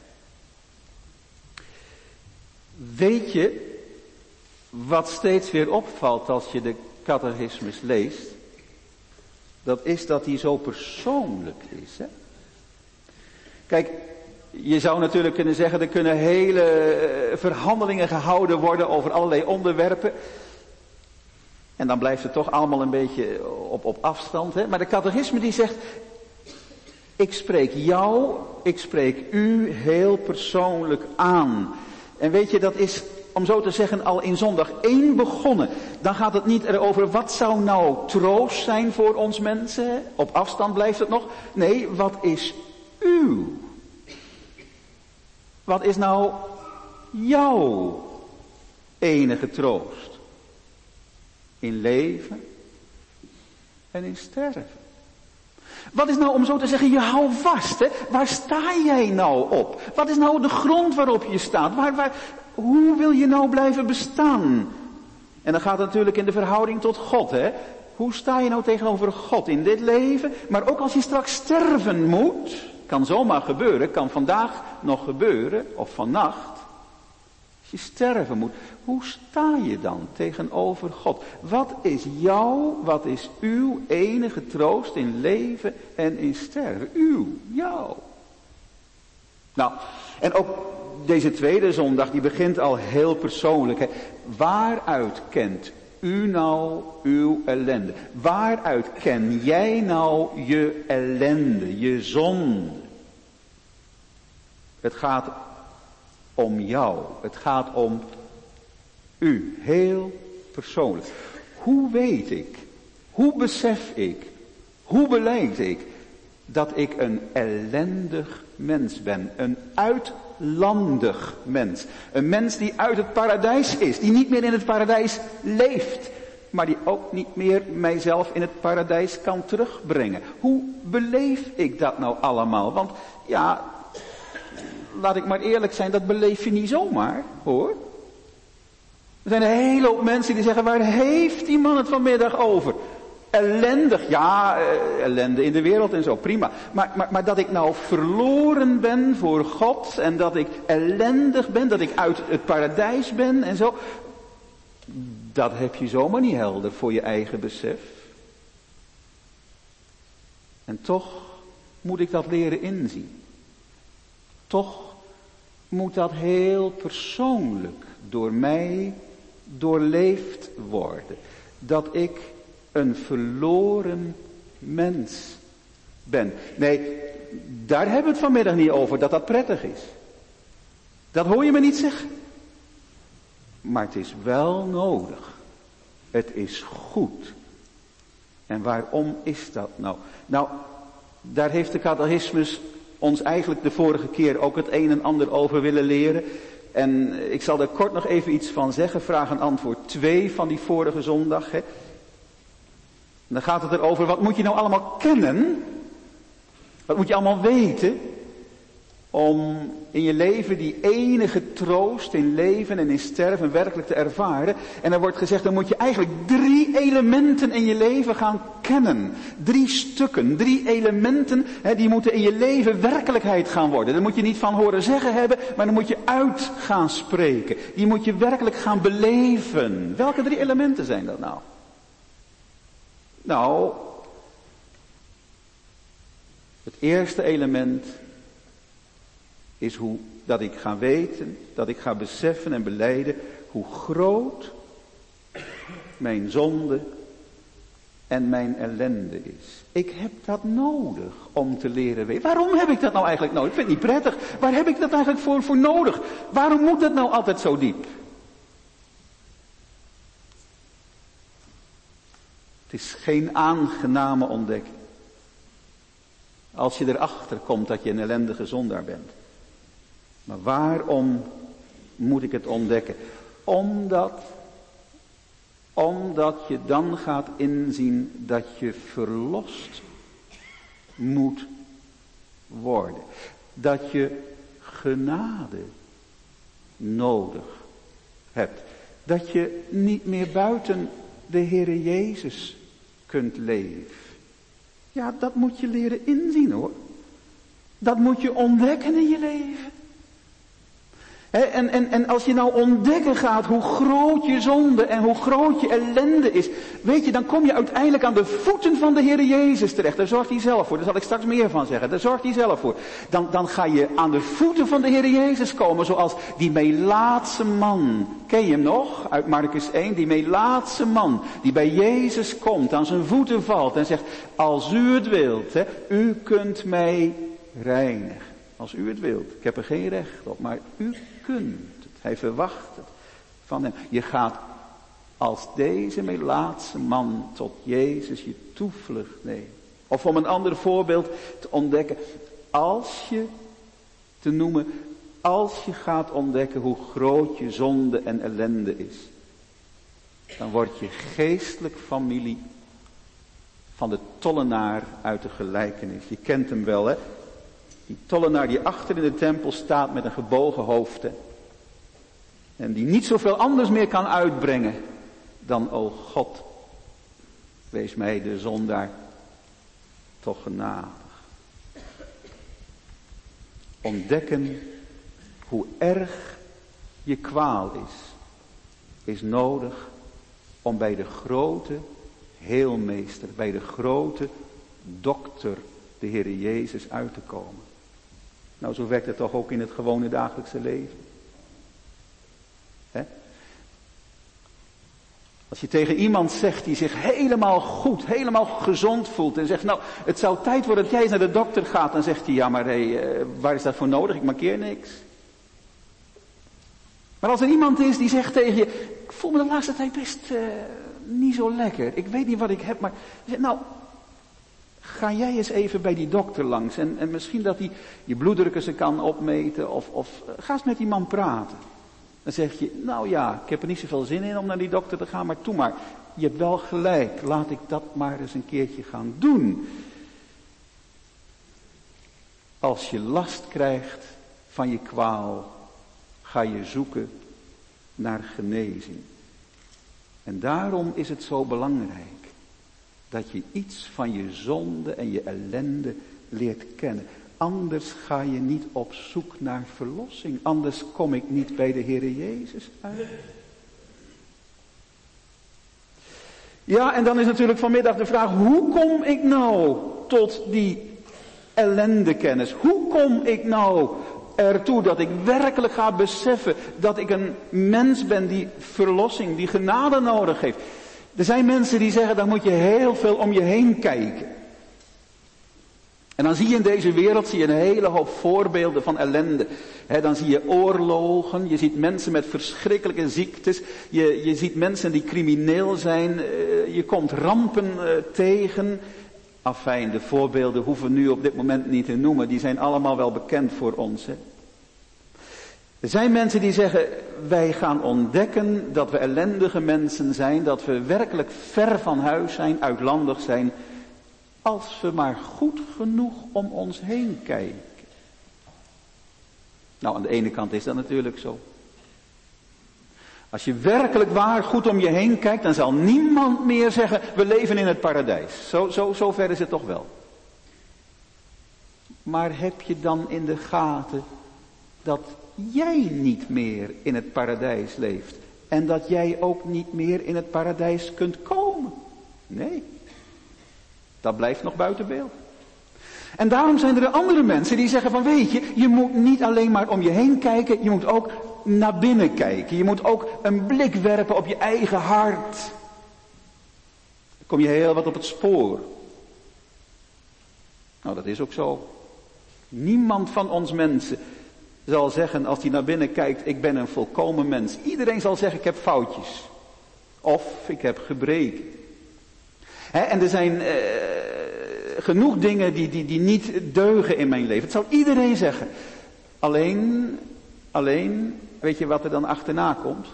Weet je wat steeds weer opvalt als je de catechismus leest? Dat is dat die zo persoonlijk is, hè? Kijk, je zou natuurlijk kunnen zeggen, er kunnen hele verhandelingen gehouden worden over allerlei onderwerpen. En dan blijft het toch allemaal een beetje op, op afstand. Hè? Maar de catechisme die zegt, ik spreek jou, ik spreek u heel persoonlijk aan. En weet je, dat is, om zo te zeggen, al in zondag één begonnen. Dan gaat het niet erover, wat zou nou troost zijn voor ons mensen? Op afstand blijft het nog. Nee, wat is uw uw? Wat is nou jouw enige troost? In leven en in sterven. Wat is nou, om zo te zeggen, je houdt vast, hè? Waar sta jij nou op? Wat is nou de grond waarop je staat? Waar, waar, hoe wil je nou blijven bestaan? En dan gaat het natuurlijk in de verhouding tot God, hè? Hoe sta je nou tegenover God in dit leven? Maar ook als je straks sterven moet, kan zomaar gebeuren, kan vandaag nog gebeuren, of vannacht. Als je sterven moet, hoe sta je dan tegenover God? Wat is jouw, wat is uw enige troost in leven en in sterven? Uw, jouw. Nou, en ook deze tweede zondag, die begint al heel persoonlijk. Hè. Waaruit kent u nou uw ellende? Waaruit ken jij nou je ellende, je zonde? Het gaat om jou. Het gaat om u. Heel persoonlijk. Hoe weet ik, hoe besef ik, hoe beleid ik dat ik een ellendig mens ben? Een uitlandig mens. Een mens die uit het paradijs is. Die niet meer in het paradijs leeft. Maar die ook niet meer mijzelf in het paradijs kan terugbrengen. Hoe beleef ik dat nou allemaal? Want ja, laat ik maar eerlijk zijn, dat beleef je niet zomaar, hoor. Er zijn een hele hoop mensen die zeggen, waar heeft die man het vanmiddag over? Ellendig, ja, eh, ellende in de wereld en zo, prima. Maar, maar, maar dat ik nou verloren ben voor God en dat ik ellendig ben, dat ik uit het paradijs ben en zo. Dat heb je zomaar niet helder voor je eigen besef. En toch moet ik dat leren inzien. Toch moet dat heel persoonlijk door mij doorleefd worden. Dat ik een verloren mens ben. Nee, daar hebben we het vanmiddag niet over, dat dat prettig is. Dat hoor je me niet zeggen. Maar het is wel nodig. Het is goed. En waarom is dat nou? Nou, daar heeft de catechismus ons eigenlijk de vorige keer ook het een en ander over willen leren. En ik zal er kort nog even iets van zeggen. Vraag en antwoord twee van die vorige zondag. Hè. Dan gaat het erover, wat moet je nou allemaal kennen? Wat moet je allemaal weten? Om in je leven die enige troost in leven en in sterven werkelijk te ervaren. En er wordt gezegd, dan moet je eigenlijk drie elementen in je leven gaan kennen. Drie stukken, drie elementen, hè, die moeten in je leven werkelijkheid gaan worden. Daar moet je niet van horen zeggen hebben, maar dan moet je uit gaan spreken. Die moet je werkelijk gaan beleven. Welke drie elementen zijn dat nou? Nou, het eerste element is hoe, dat ik ga weten, dat ik ga beseffen en belijden hoe groot mijn zonde en mijn ellende is. Ik heb dat nodig om te leren weten. Waarom heb ik dat nou eigenlijk nodig? Ik vind het niet prettig. Waar heb ik dat eigenlijk voor, voor nodig? Waarom moet dat nou altijd zo diep? Het is geen aangename ontdekking. Als je erachter komt dat je een ellendige zondaar bent. Maar waarom moet ik het ontdekken? Omdat, omdat je dan gaat inzien dat je verlost moet worden. Dat je genade nodig hebt. Dat je niet meer buiten de Heere Jezus kunt leven. Ja, dat moet je leren inzien, hoor. Dat moet je ontdekken in je leven. He, en, en, en als je nou ontdekken gaat hoe groot je zonde en hoe groot je ellende is. Weet je, dan kom je uiteindelijk aan de voeten van de Heere Jezus terecht. Daar zorgt hij zelf voor. Daar zal ik straks meer van zeggen. Daar zorgt hij zelf voor. Dan, dan ga je aan de voeten van de Heere Jezus komen. Zoals die Melaatse man. Ken je hem nog? Uit Marcus één. Die Melaatse man. Die bij Jezus komt. Aan zijn voeten valt. En zegt. Als u het wilt. He, u kunt mij reinigen. Als u het wilt. Ik heb er geen recht op. Maar u kunt het. Hij verwacht het van hem. Je gaat als deze Melaatse man tot Jezus je toevlucht nemen. Of om een ander voorbeeld te ontdekken. als je te noemen, als je gaat ontdekken hoe groot je zonde en ellende is, dan word je geestelijk familie van de tollenaar uit de gelijkenis. Je kent hem wel, hè? Die tollenaar die achter in de tempel staat met een gebogen hoofd. Hè? En die niet zoveel anders meer kan uitbrengen dan, o God, wees mij de zondaar toch genadig. Ontdekken hoe erg je kwaal is, is nodig om bij de grote heelmeester, bij de grote dokter, de Heere Jezus, uit te komen. Nou, zo werkt het toch ook in het gewone dagelijkse leven. He? Als je tegen iemand zegt die zich helemaal goed, helemaal gezond voelt en zegt, nou, het zou tijd worden dat jij eens naar de dokter gaat, dan zegt hij, ja, maar hey, uh, waar is dat voor nodig? Ik markeer niks. Maar als er iemand is die zegt tegen je, ik voel me de laatste tijd best uh, niet zo lekker, ik weet niet wat ik heb, maar zegt, nou, ga jij eens even bij die dokter langs en, en misschien dat hij je bloeddruk eens kan opmeten of, of uh, ga eens met die man praten. Dan zeg je, nou ja, ik heb er niet zoveel zin in om naar die dokter te gaan, maar toe maar. Je hebt wel gelijk, laat ik dat maar eens een keertje gaan doen. Als je last krijgt van je kwaal, ga je zoeken naar genezing. En daarom is het zo belangrijk dat je iets van je zonde en je ellende leert kennen. Anders ga je niet op zoek naar verlossing. Anders kom ik niet bij de Heere Jezus uit. Ja, en dan is natuurlijk vanmiddag de vraag, hoe kom ik nou tot die ellendekennis? Hoe kom ik nou ertoe dat ik werkelijk ga beseffen dat ik een mens ben die verlossing, die genade nodig heeft? Er zijn mensen die zeggen, dan moet je heel veel om je heen kijken. En dan zie je in deze wereld zie je een hele hoop voorbeelden van ellende. He, dan zie je oorlogen, je ziet mensen met verschrikkelijke ziektes, je, je ziet mensen die crimineel zijn, uh, je komt rampen uh, tegen. Afijn, de voorbeelden hoeven we nu op dit moment niet te noemen, die zijn allemaal wel bekend voor ons. He. Er zijn mensen die zeggen, wij gaan ontdekken dat we ellendige mensen zijn, dat we werkelijk ver van huis zijn, uitlandig zijn, als we maar goed genoeg om ons heen kijken. Nou, aan de ene kant is dat natuurlijk zo. Als je werkelijk waar goed om je heen kijkt, dan zal niemand meer zeggen, we leven in het paradijs. Zo, zo, zo ver is het toch wel. Maar heb je dan in de gaten dat jij niet meer in het paradijs leeft en dat jij ook niet meer in het paradijs kunt komen? Nee. Dat blijft nog buiten beeld. En daarom zijn er andere mensen die zeggen van, weet je, je moet niet alleen maar om je heen kijken, je moet ook naar binnen kijken. Je moet ook een blik werpen op je eigen hart. Dan kom je heel wat op het spoor. Nou, dat is ook zo. Niemand van ons mensen zal zeggen, als hij naar binnen kijkt, ik ben een volkomen mens. Iedereen zal zeggen, ik heb foutjes. Of ik heb gebreken. He, en er zijn uh, genoeg dingen die, die, die niet deugen in mijn leven. Dat zal iedereen zeggen. Alleen, alleen, weet je wat er dan achterna komt?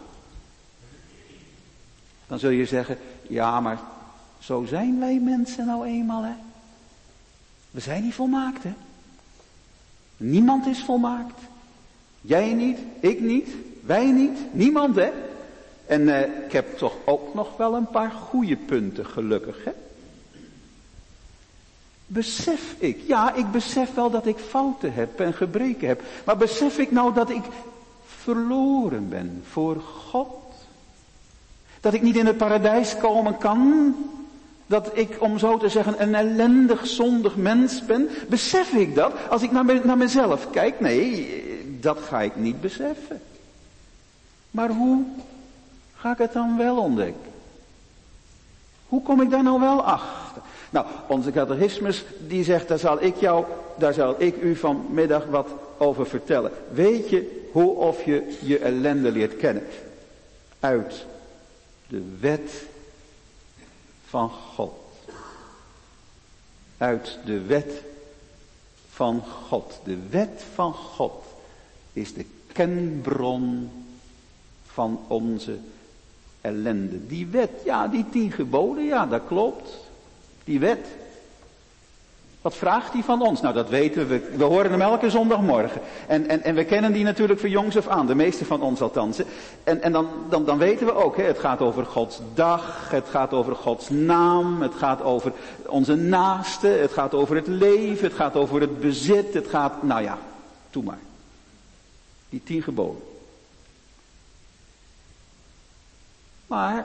Dan zul je zeggen, ja, maar zo zijn wij mensen nou eenmaal, hè. We zijn niet volmaakt, hè. Niemand is volmaakt. Jij niet, ik niet, wij niet, niemand, hè. En uh, ik heb toch ook nog wel een paar goede punten, gelukkig, hè. Besef ik, ja, ik besef wel dat ik fouten heb en gebreken heb. Maar besef ik nou dat ik verloren ben voor God? Dat ik niet in het paradijs komen kan? Dat ik, om zo te zeggen, een ellendig, zondig mens ben? Besef ik dat? Als ik naar, me, naar mezelf kijk, nee, dat ga ik niet beseffen. Maar hoe ga ik het dan wel ontdekken? Hoe kom ik daar nou wel achter? Nou, onze catechismus die zegt, daar zal ik jou, daar zal ik u vanmiddag wat over vertellen. Weet je hoe of je je ellende leert kennen? Uit de wet van God. Uit de wet van God. De wet van God is de kenbron van onze ellende. Die wet, ja, die tien geboden, ja, dat klopt. Die wet. Wat vraagt die van ons? Nou, dat weten we. We horen hem elke zondagmorgen. En, en, en we kennen die natuurlijk van jongs af aan. De meeste van ons althans. En, en dan, dan, dan weten we ook, hè, het gaat over Gods dag. Het gaat over Gods naam. Het gaat over onze naaste. Het gaat over het leven. Het gaat over het bezit. Het gaat, nou ja, doe maar. Die tien geboden. Maar,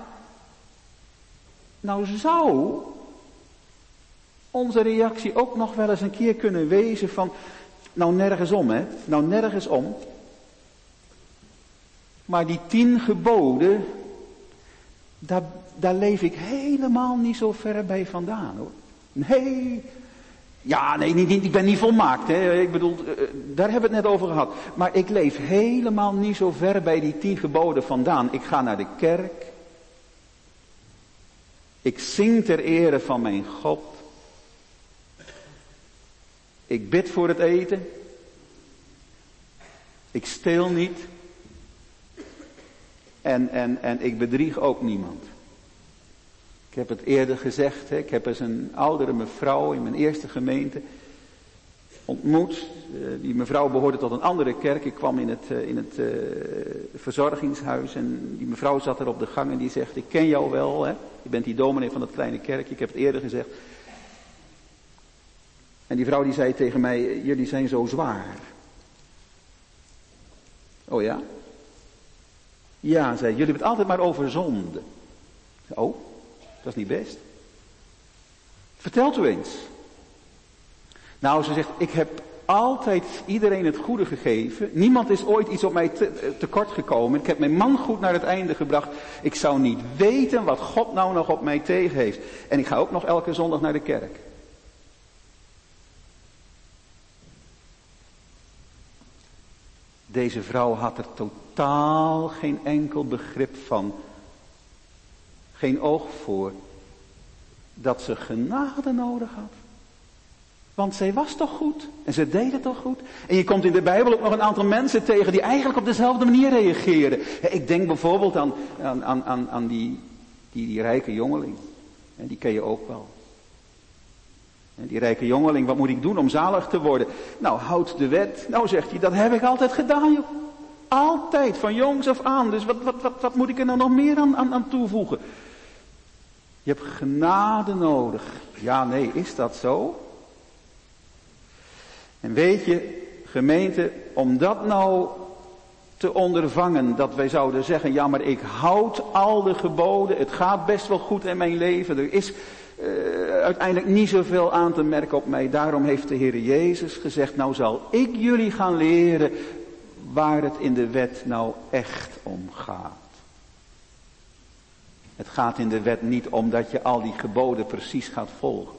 nou zou onze reactie ook nog wel eens een keer kunnen wezen van, nou nergens om, hè, nou nergens om. Maar die tien geboden, daar, daar leef ik helemaal niet zo ver bij vandaan, hoor. Nee, ja, nee, niet, niet, ik ben niet volmaakt, hè. Ik bedoel, daar hebben we het net over gehad. Maar ik leef helemaal niet zo ver bij die tien geboden vandaan. Ik ga naar de kerk. Ik zing ter ere van mijn God. Ik bid voor het eten. Ik steel niet. En, en, en ik bedrieg ook niemand. Ik heb het eerder gezegd, hè, ik heb eens een oudere mevrouw in mijn eerste gemeente ontmoet. Die mevrouw behoorde tot een andere kerk. Ik kwam in het, in het uh, verzorgingshuis en die mevrouw zat er op de gang en die zegt, ik ken jou wel, hè. Je bent die dominee van dat kleine kerkje, ik heb het eerder gezegd. En die vrouw die zei tegen mij, jullie zijn zo zwaar. Oh ja? Ja, zei, jullie hebben het altijd maar over zonde. Oh, dat is niet best. Vertelt u eens. Nou, ze zegt, ik heb altijd iedereen het goede gegeven. Niemand is ooit iets op mij te, tekort gekomen. Ik heb mijn man goed naar het einde gebracht. Ik zou niet weten wat God nou nog op mij tegen heeft. En ik ga ook nog elke zondag naar de kerk. Deze vrouw had er totaal geen enkel begrip van. Geen oog voor. Dat ze genade nodig had. Want zij was toch goed? En ze deed het toch goed? En je komt in de Bijbel ook nog een aantal mensen tegen die eigenlijk op dezelfde manier reageren. Ik denk bijvoorbeeld aan, aan, aan, aan die, die, die rijke jongeling. Die ken je ook wel. Die rijke jongeling, wat moet ik doen om zalig te worden? Nou, houd de wet. Nou, zegt hij, dat heb ik altijd gedaan, joh. Altijd, van jongs af aan. Dus wat, wat, wat, wat moet ik er nou nog meer aan, aan, aan toevoegen? Je hebt genade nodig. Ja, nee, is dat zo? En weet je, gemeente, om dat nou te ondervangen, dat wij zouden zeggen, ja, maar ik houd al de geboden, het gaat best wel goed in mijn leven, er is uh, uiteindelijk niet zoveel aan te merken op mij. Daarom heeft de Heer Jezus gezegd, nou zal ik jullie gaan leren waar het in de wet nou echt om gaat. Het gaat in de wet niet om dat je al die geboden precies gaat volgen.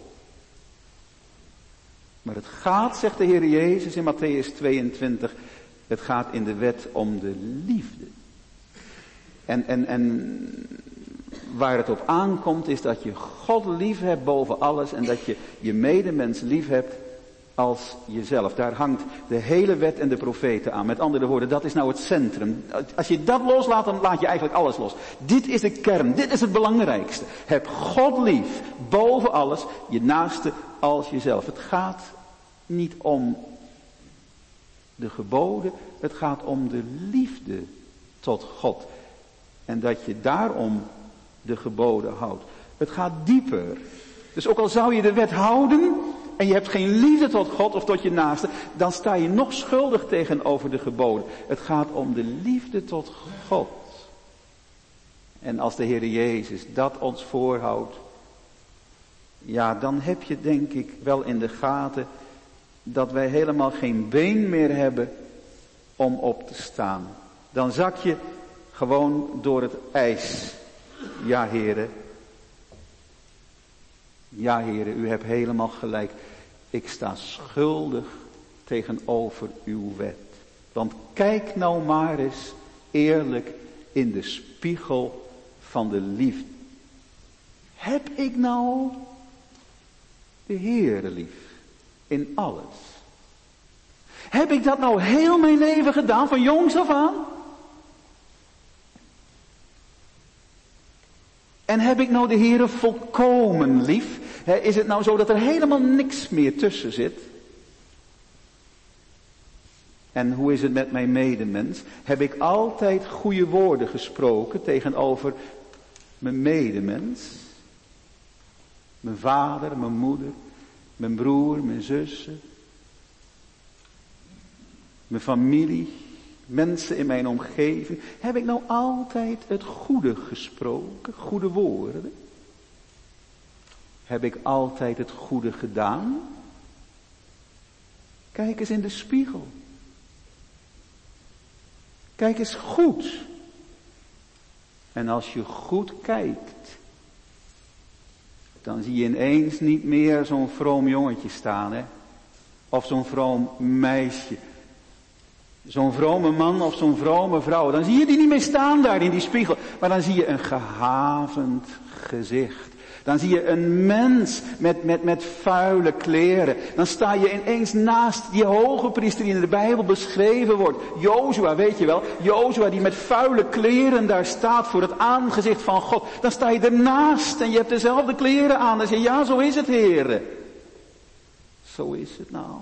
Maar het gaat, zegt de Heer Jezus in Matthäus tweeëntwintig, het gaat in de wet om de liefde. En, en, en waar het op aankomt is dat je God lief hebt boven alles en dat je je medemens lief hebt als jezelf. Daar hangt de hele wet en de profeten aan. Met andere woorden, dat is nou het centrum. Als je dat loslaat, dan laat je eigenlijk alles los. Dit is de kern, dit is het belangrijkste. Heb God lief boven alles, je naaste als jezelf. Het gaat niet om de geboden, het gaat om de liefde tot God. En dat je daarom de geboden houdt. Het gaat dieper. Dus ook al zou je de wet houden en je hebt geen liefde tot God of tot je naaste, dan sta je nog schuldig tegenover de geboden. Het gaat om de liefde tot God. En als de Heer Jezus dat ons voorhoudt, ja, dan heb je denk ik wel in de gaten dat wij helemaal geen been meer hebben om op te staan. Dan zak je gewoon door het ijs. Ja, heren. Ja, heren, u hebt helemaal gelijk. Ik sta schuldig tegenover uw wet. Want kijk nou maar eens eerlijk in de spiegel van de liefde. Heb ik nou de Heere lief in alles? Heb ik dat nou heel mijn leven gedaan, van jongs af aan? En heb ik nou de Heere volkomen lief? He, is het nou zo dat er helemaal niks meer tussen zit? En hoe is het met mijn medemens? Heb ik altijd goede woorden gesproken tegenover mijn medemens? Mijn vader, mijn moeder, mijn broer, mijn zussen, mijn familie, mensen in mijn omgeving. Heb ik nou altijd het goede gesproken, goede woorden? Heb ik altijd het goede gedaan? Kijk eens in de spiegel. Kijk eens goed. En als je goed kijkt, dan zie je ineens niet meer zo'n vroom jongetje staan, hè? Of zo'n vroom meisje. Zo'n vrome man of zo'n vrome vrouw. Dan zie je die niet meer staan daar in die spiegel. Maar dan zie je een gehavend gezicht. Dan zie je een mens met, met, met vuile kleren. Dan sta je ineens naast die hoge priester die in de Bijbel beschreven wordt. Jozua, weet je wel. Jozua die met vuile kleren daar staat voor het aangezicht van God. Dan sta je ernaast en je hebt dezelfde kleren aan. Dan zeg je, ja, zo is het, Heere. Zo is het nou.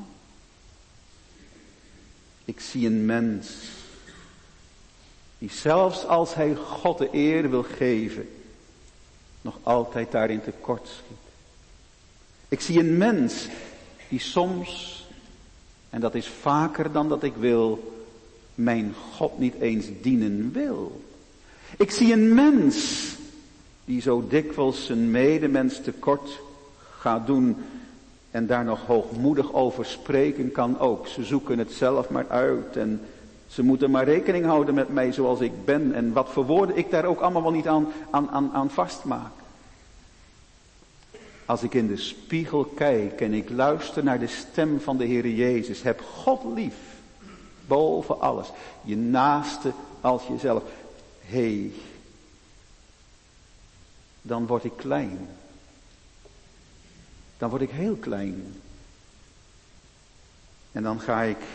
Ik zie een mens die zelfs als hij God de eer wil geven, nog altijd daarin tekort schiet. Ik zie een mens die soms, en dat is vaker dan dat ik wil, mijn God niet eens dienen wil. Ik zie een mens die zo dikwijls zijn medemens tekort gaat doen en daar nog hoogmoedig over spreken kan ook. Ze zoeken het zelf maar uit en ze moeten maar rekening houden met mij zoals ik ben. En wat voor woorden ik daar ook allemaal wel niet aan, aan, aan, aan vastmaak. Als ik in de spiegel kijk en ik luister naar de stem van de Heer Jezus. Heb God lief. Boven alles. Je naaste als jezelf. Hé. Hey, dan word ik klein. Dan word ik heel klein. En dan ga ik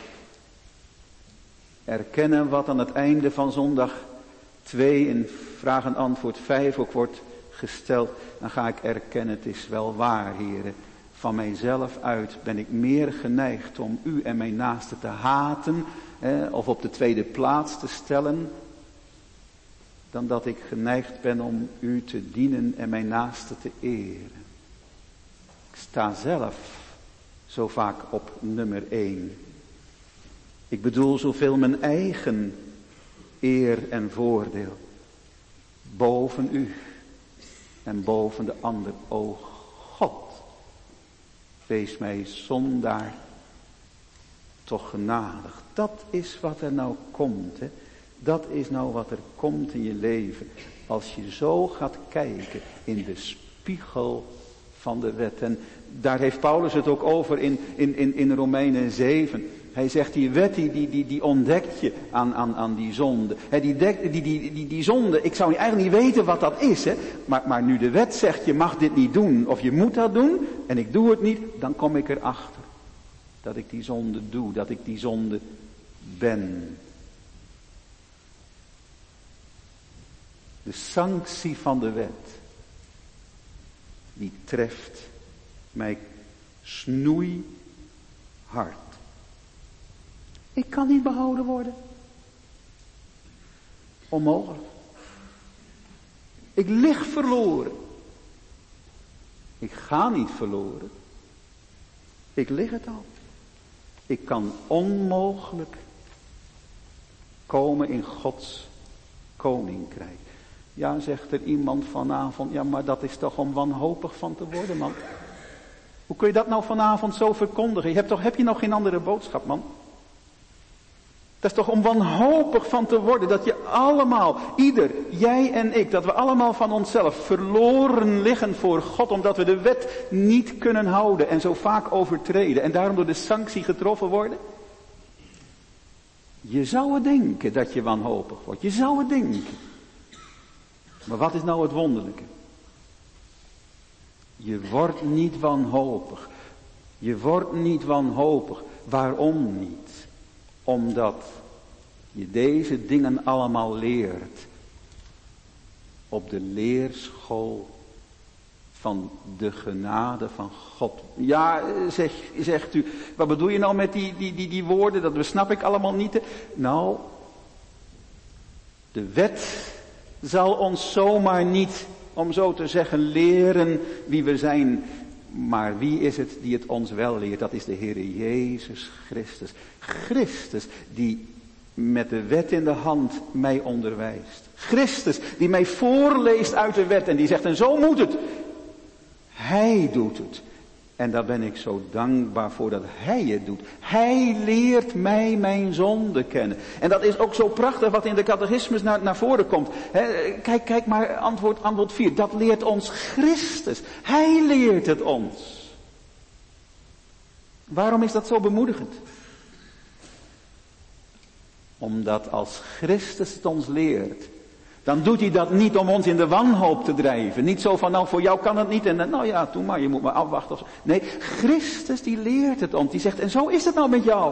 erkennen wat aan het einde van zondag twee in vraag en antwoord vijf ook wordt gesteld. Dan ga ik erkennen, het is wel waar, Heere. Van mijzelf uit ben ik meer geneigd om u en mijn naaste te haten. Eh, of op de tweede plaats te stellen. Dan dat ik geneigd ben om u te dienen en mijn naaste te eren. Ik sta zelf zo vaak op nummer één. Ik bedoel zoveel mijn eigen eer en voordeel. Boven u en boven de ander. O God, wees mij zondaar toch genadig. Dat is wat er nou komt. Hè? Dat is nou wat er komt in je leven. Als je zo gaat kijken in de spiegel van de wet. En daar heeft Paulus het ook over in, in, in, in Romeinen zeven. Hij zegt die wet die, die, die, die ontdekt je aan, aan, aan die zonde. He, die, dek, die, die, die, die zonde, ik zou eigenlijk niet weten wat dat is. Hè? Maar, maar nu de wet zegt je mag dit niet doen of je moet dat doen. En ik doe het niet, dan kom ik erachter. Dat ik die zonde doe, dat ik die zonde ben. De sanctie van de wet. Die treft mij snoeihard. Ik kan niet behouden worden. Onmogelijk. Ik lig verloren. Ik ga niet verloren. Ik lig het al. Ik kan onmogelijk komen in Gods koninkrijk. Ja, zegt er iemand vanavond, ja, maar dat is toch om wanhopig van te worden, man. Hoe kun je dat nou vanavond zo verkondigen? Je hebt toch, heb je nog geen andere boodschap, man? Dat is toch om wanhopig van te worden, dat je allemaal, ieder, jij en ik, dat we allemaal van onszelf verloren liggen voor God, omdat we de wet niet kunnen houden en zo vaak overtreden en daarom door de sanctie getroffen worden? Je zou het denken dat je wanhopig wordt, je zou het denken. Maar wat is nou het wonderlijke? Je wordt niet wanhopig. Je wordt niet wanhopig Waarom niet? Omdat je deze dingen allemaal leert op de leerschool van de genade van God. Ja, zeg, zegt u, wat bedoel je nou met die, die, die, die woorden? Dat snap ik allemaal niet. Nou, de wet zal ons zomaar niet, om zo te zeggen, leren wie we zijn. Maar wie is het die het ons wel leert? Dat is de Heere Jezus Christus. Christus die met de wet in de hand mij onderwijst. Christus die mij voorleest uit de wet en die zegt, en zo moet het. Hij doet het. En daar ben ik zo dankbaar voor dat Hij het doet. Hij leert mij mijn zonde kennen. En dat is ook zo prachtig wat in de catechismus naar, naar voren komt. He, kijk, kijk maar, antwoord, antwoord vier. Dat leert ons Christus. Hij leert het ons. Waarom is dat zo bemoedigend? Omdat als Christus het ons leert, dan doet hij dat niet om ons in de wanhoop te drijven. Niet zo van, nou voor jou kan het niet en nou ja, doe maar, je moet maar afwachten. Of zo. Nee, Christus die leert het ons. Die zegt, en zo is het nou met jou.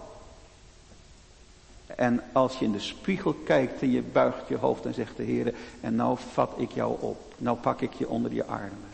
En als je in de spiegel kijkt en je buigt je hoofd en zegt de Heer, en nou vat ik jou op. Nou pak ik je onder je armen.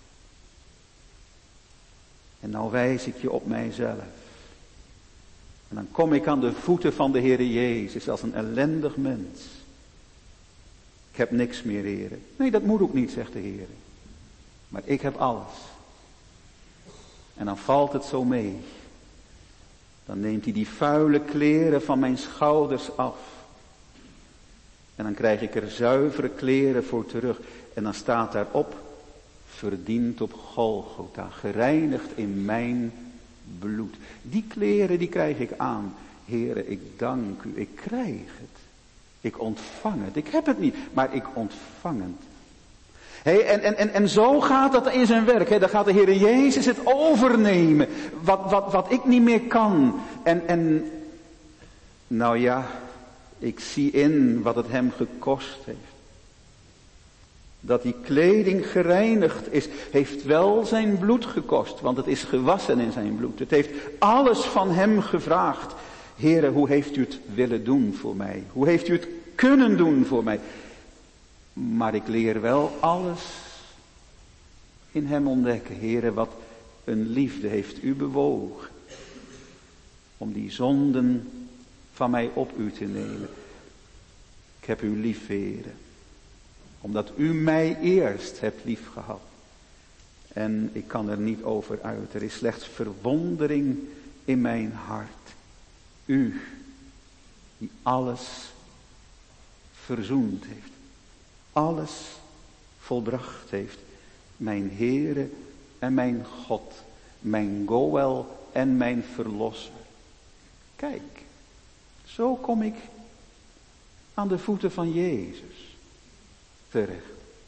En nou wijs ik je op mijzelf. En dan kom ik aan de voeten van de Heer Jezus als een ellendig mens. Ik heb niks meer, Heer. Nee, dat moet ook niet, zegt de Heer. Maar ik heb alles. En dan valt het zo mee. Dan neemt hij die vuile kleren van mijn schouders af. En dan krijg ik er zuivere kleren voor terug. En dan staat daarop, verdiend op Golgotha, gereinigd in mijn bloed. Die kleren die krijg ik aan. Heere, ik dank u, ik krijg het. Ik ontvang het. Ik heb het niet, maar ik ontvang het. Hey, en, en, en, en zo gaat dat in zijn werk. Hey, dan gaat de Heer Jezus het overnemen. Wat, wat, wat ik niet meer kan. En, en nou ja, ik zie in wat het hem gekost heeft. Dat die kleding gereinigd is, heeft wel zijn bloed gekost. Want het is gewassen in zijn bloed. Het heeft alles van hem gevraagd. Heere, hoe heeft u het willen doen voor mij? Hoe heeft u het kunnen doen voor mij? Maar ik leer wel alles in hem ontdekken. Heere, wat een liefde heeft u bewogen. Om die zonden van mij op u te nemen. Ik heb u lief, Heere. Omdat u mij eerst hebt lief gehad. En ik kan er niet over uit. Er is slechts verwondering in mijn hart. U, die alles verzoend heeft. Alles volbracht heeft. Mijn Heere en mijn God. Mijn Goël en mijn Verlosser. Kijk, zo kom ik aan de voeten van Jezus terecht.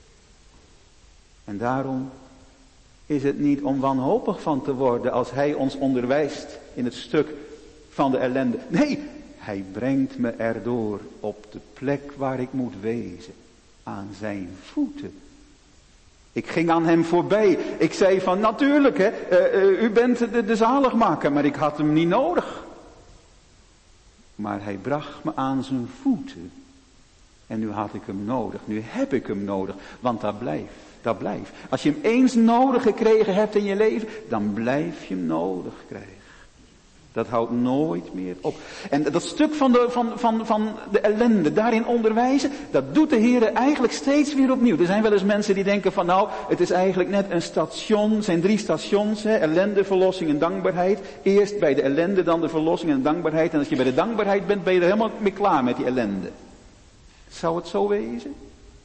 En daarom is het niet om wanhopig van te worden als Hij ons onderwijst in het stuk van de ellende. Nee, Hij brengt me erdoor op de plek waar ik moet wezen. Aan zijn voeten. Ik ging aan hem voorbij. Ik zei van natuurlijk, hè, uh, uh, u bent de, de zaligmaker, maar ik had hem niet nodig. Maar hij bracht me aan zijn voeten. En nu had ik hem nodig. Nu heb ik hem nodig. Want dat blijft. Dat blijft. Als je hem eens nodig gekregen hebt in je leven, dan blijf je hem nodig krijgen. Dat houdt nooit meer op. En dat stuk van de, van, van, van de ellende, daarin onderwijzen, dat doet de Heer eigenlijk steeds weer opnieuw. Er zijn wel eens mensen die denken van nou, het is eigenlijk net een station, het zijn drie stations, hè, ellende, verlossing en dankbaarheid. Eerst bij de ellende, dan de verlossing en de dankbaarheid. En als je bij de dankbaarheid bent, ben je er helemaal mee klaar met die ellende. Zou het zo wezen?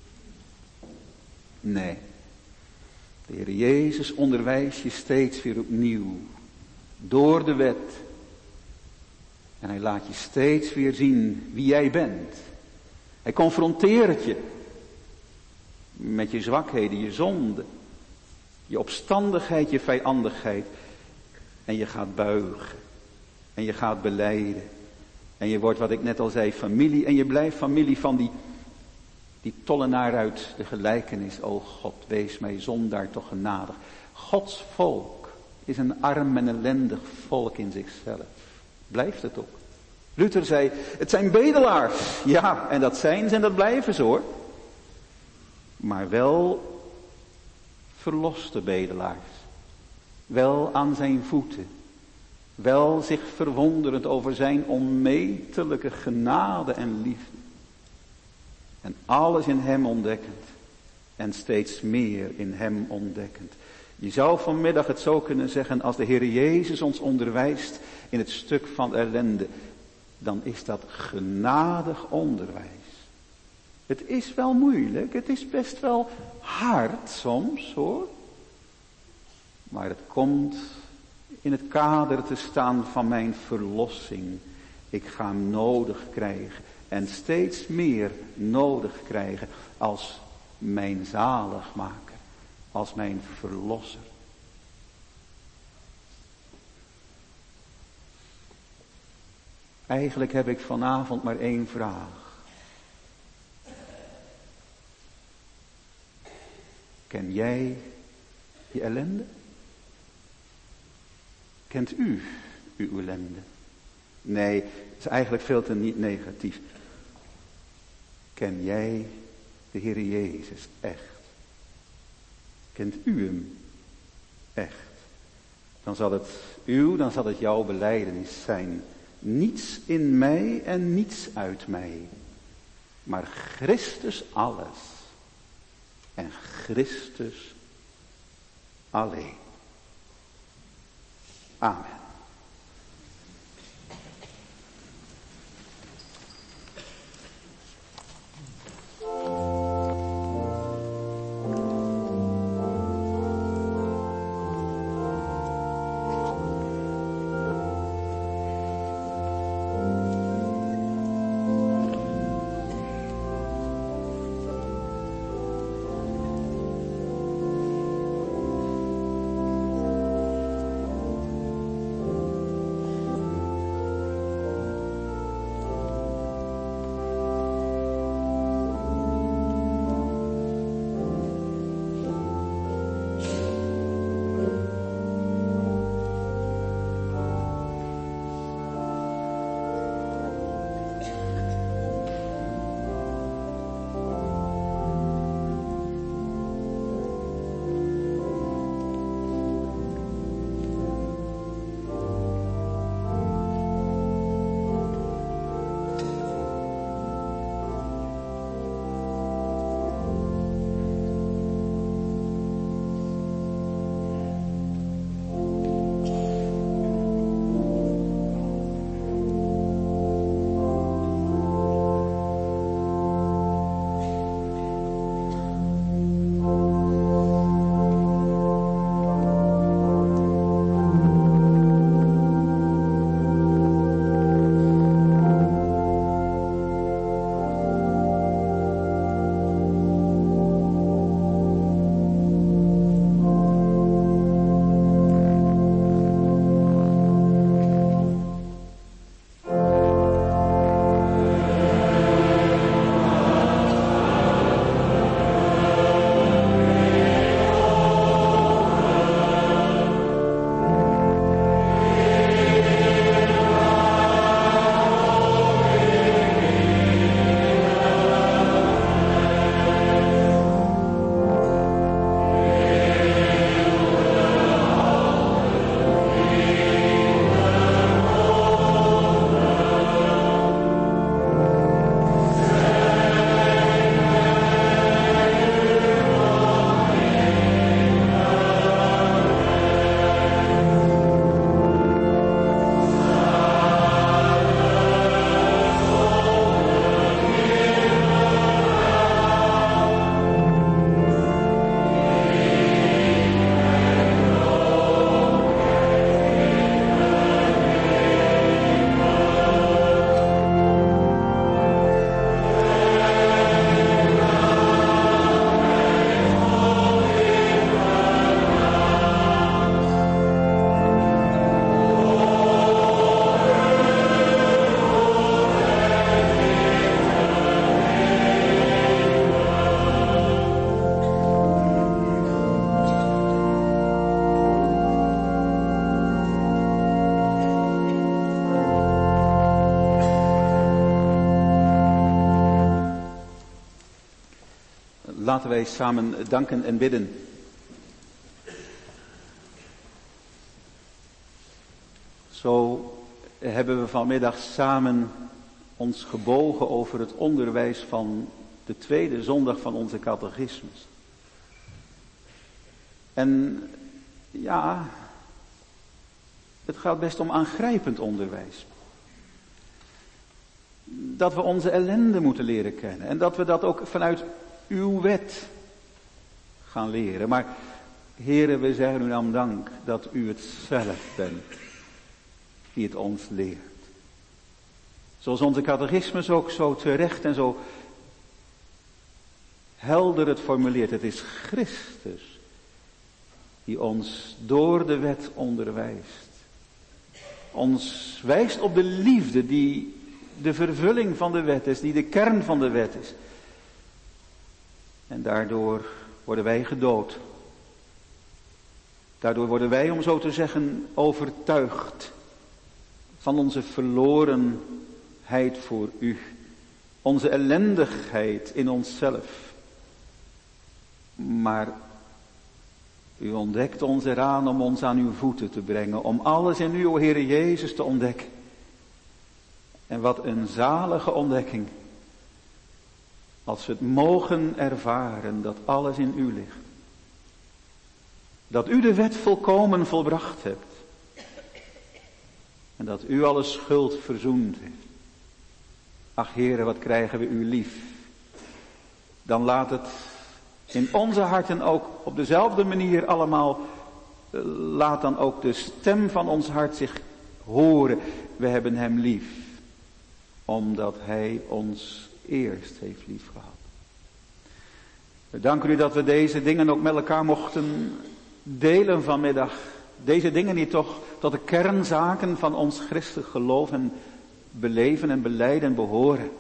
Nee. De Heer Jezus onderwijst je steeds weer opnieuw. Door de wet. En hij laat je steeds weer zien wie jij bent. Hij confronteert je met je zwakheden, je zonde, je opstandigheid, je vijandigheid. En je gaat buigen. En je gaat belijden. En je wordt, wat ik net al zei, familie. En je blijft familie van die, die tollenaar uit de gelijkenis. O God, wees mij zondaar toch genadig. Gods volk is een arm en ellendig volk in zichzelf. Blijft het ook. Luther zei, het zijn bedelaars. Ja, en dat zijn ze en dat blijven ze hoor. Maar wel verloste bedelaars. Wel aan zijn voeten. Wel zich verwonderend over zijn onmetelijke genade en liefde. En alles in hem ontdekkend. En steeds meer in hem ontdekkend. Je zou vanmiddag het zo kunnen zeggen, als de Heer Jezus ons onderwijst in het stuk van ellende, dan is dat genadig onderwijs. Het is wel moeilijk, het is best wel hard soms hoor. Maar het komt in het kader te staan van mijn verlossing. Ik ga hem nodig krijgen en steeds meer nodig krijgen als mijn zaligmaker, als mijn verlosser. Eigenlijk heb ik vanavond maar één vraag. Ken jij je ellende? Kent u uw ellende? Nee, het is eigenlijk veel te niet negatief. Ken jij de Heer Jezus echt? Kent u hem echt? Dan zal het uw, dan zal het jouw belijdenis zijn. Niets in mij en niets uit mij. Maar Christus alles. En Christus alleen. Amen. Laten wij samen danken en bidden. Zo hebben we vanmiddag samen ons gebogen over het onderwijs van de tweede zondag van onze catechismus. En ja, het gaat best om aangrijpend onderwijs. Dat we onze ellende moeten leren kennen. En dat we dat ook vanuit uw wet gaan leren. Maar Heere, we zeggen u dan dank dat u het zelf bent die het ons leert. Zoals onze catechismus ook zo terecht en zo helder het formuleert. Het is Christus die ons door de wet onderwijst. Ons wijst op de liefde die de vervulling van de wet is, die de kern van de wet is. En daardoor worden wij gedood. Daardoor worden wij, om zo te zeggen, overtuigd van onze verlorenheid voor u. Onze ellendigheid in onszelf. Maar u ontdekt ons eraan om ons aan uw voeten te brengen. Om alles in u, o Heere Jezus, te ontdekken. En wat een zalige ontdekking. Als we het mogen ervaren dat alles in u ligt. Dat u de wet volkomen volbracht hebt. En dat u alle schuld verzoend heeft. Ach Heere, wat krijgen we u lief. Dan laat het in onze harten ook op dezelfde manier allemaal. Laat dan ook de stem van ons hart zich horen. We hebben hem lief. Omdat hij ons eerst heeft liefgehad. We danken u dat we deze dingen ook met elkaar mochten delen vanmiddag. Deze dingen die toch tot de kernzaken van ons christelijk geloof en beleven en belijden behoren.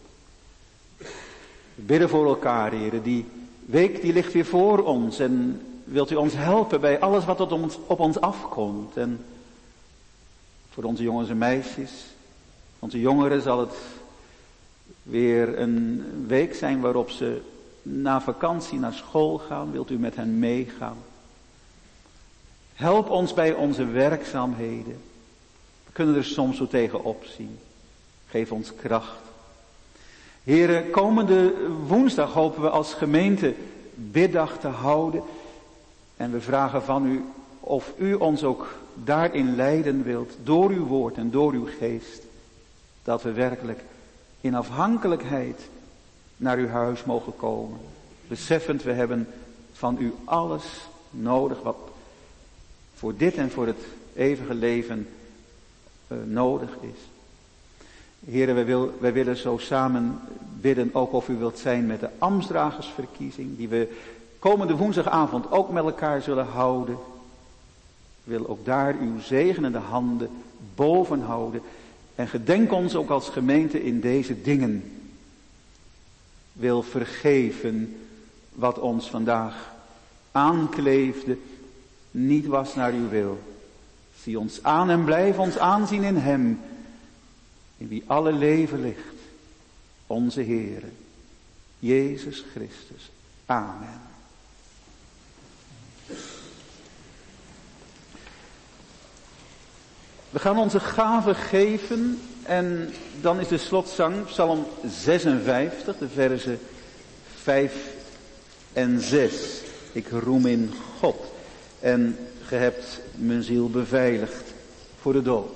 We bidden voor elkaar, heren. Die week die ligt weer voor ons. En wilt u ons helpen bij alles wat op ons, op ons afkomt. En voor onze jongens en meisjes, onze jongeren zal het weer een week zijn waarop ze na vakantie naar school gaan. Wilt u met hen meegaan? Help ons bij onze werkzaamheden. We kunnen er soms zo tegen opzien. Geef ons kracht. Heren, komende woensdag hopen we als gemeente biddag te houden. En we vragen van u of u ons ook daarin leiden wilt. Door uw woord en door uw geest. Dat we werkelijk in afhankelijkheid naar uw huis mogen komen. Beseffend, we hebben van u alles nodig wat voor dit en voor het eeuwige leven uh, nodig is. Heren, wij, wil, wij willen zo samen bidden ook of u wilt zijn met de ambtsdragersverkiezing. Die we komende woensdagavond ook met elkaar zullen houden. Wil ook daar uw zegenende handen boven houden. En gedenk ons ook als gemeente in deze dingen. Wil vergeven wat ons vandaag aankleefde. Niet was naar uw wil. Zie ons aan en blijf ons aanzien in hem. In wie alle leven ligt. Onze Heere. Jezus Christus. Amen. We gaan onze gaven geven. En dan is de slotzang Psalm zesenvijftig. De verzen vijf en zes. Ik roem in God. En ge hebt mijn ziel beveiligd voor de dood.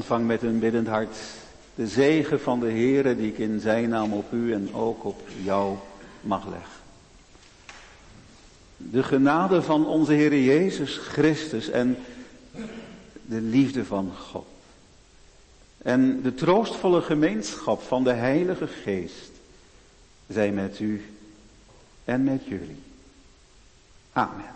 ontvang met een biddend hart de zegen van de Heere die ik in zijn naam op u en ook op jou mag leggen. De genade van onze Heere Jezus Christus en de liefde van God. En de troostvolle gemeenschap van de Heilige Geest zij met u en met jullie. Amen.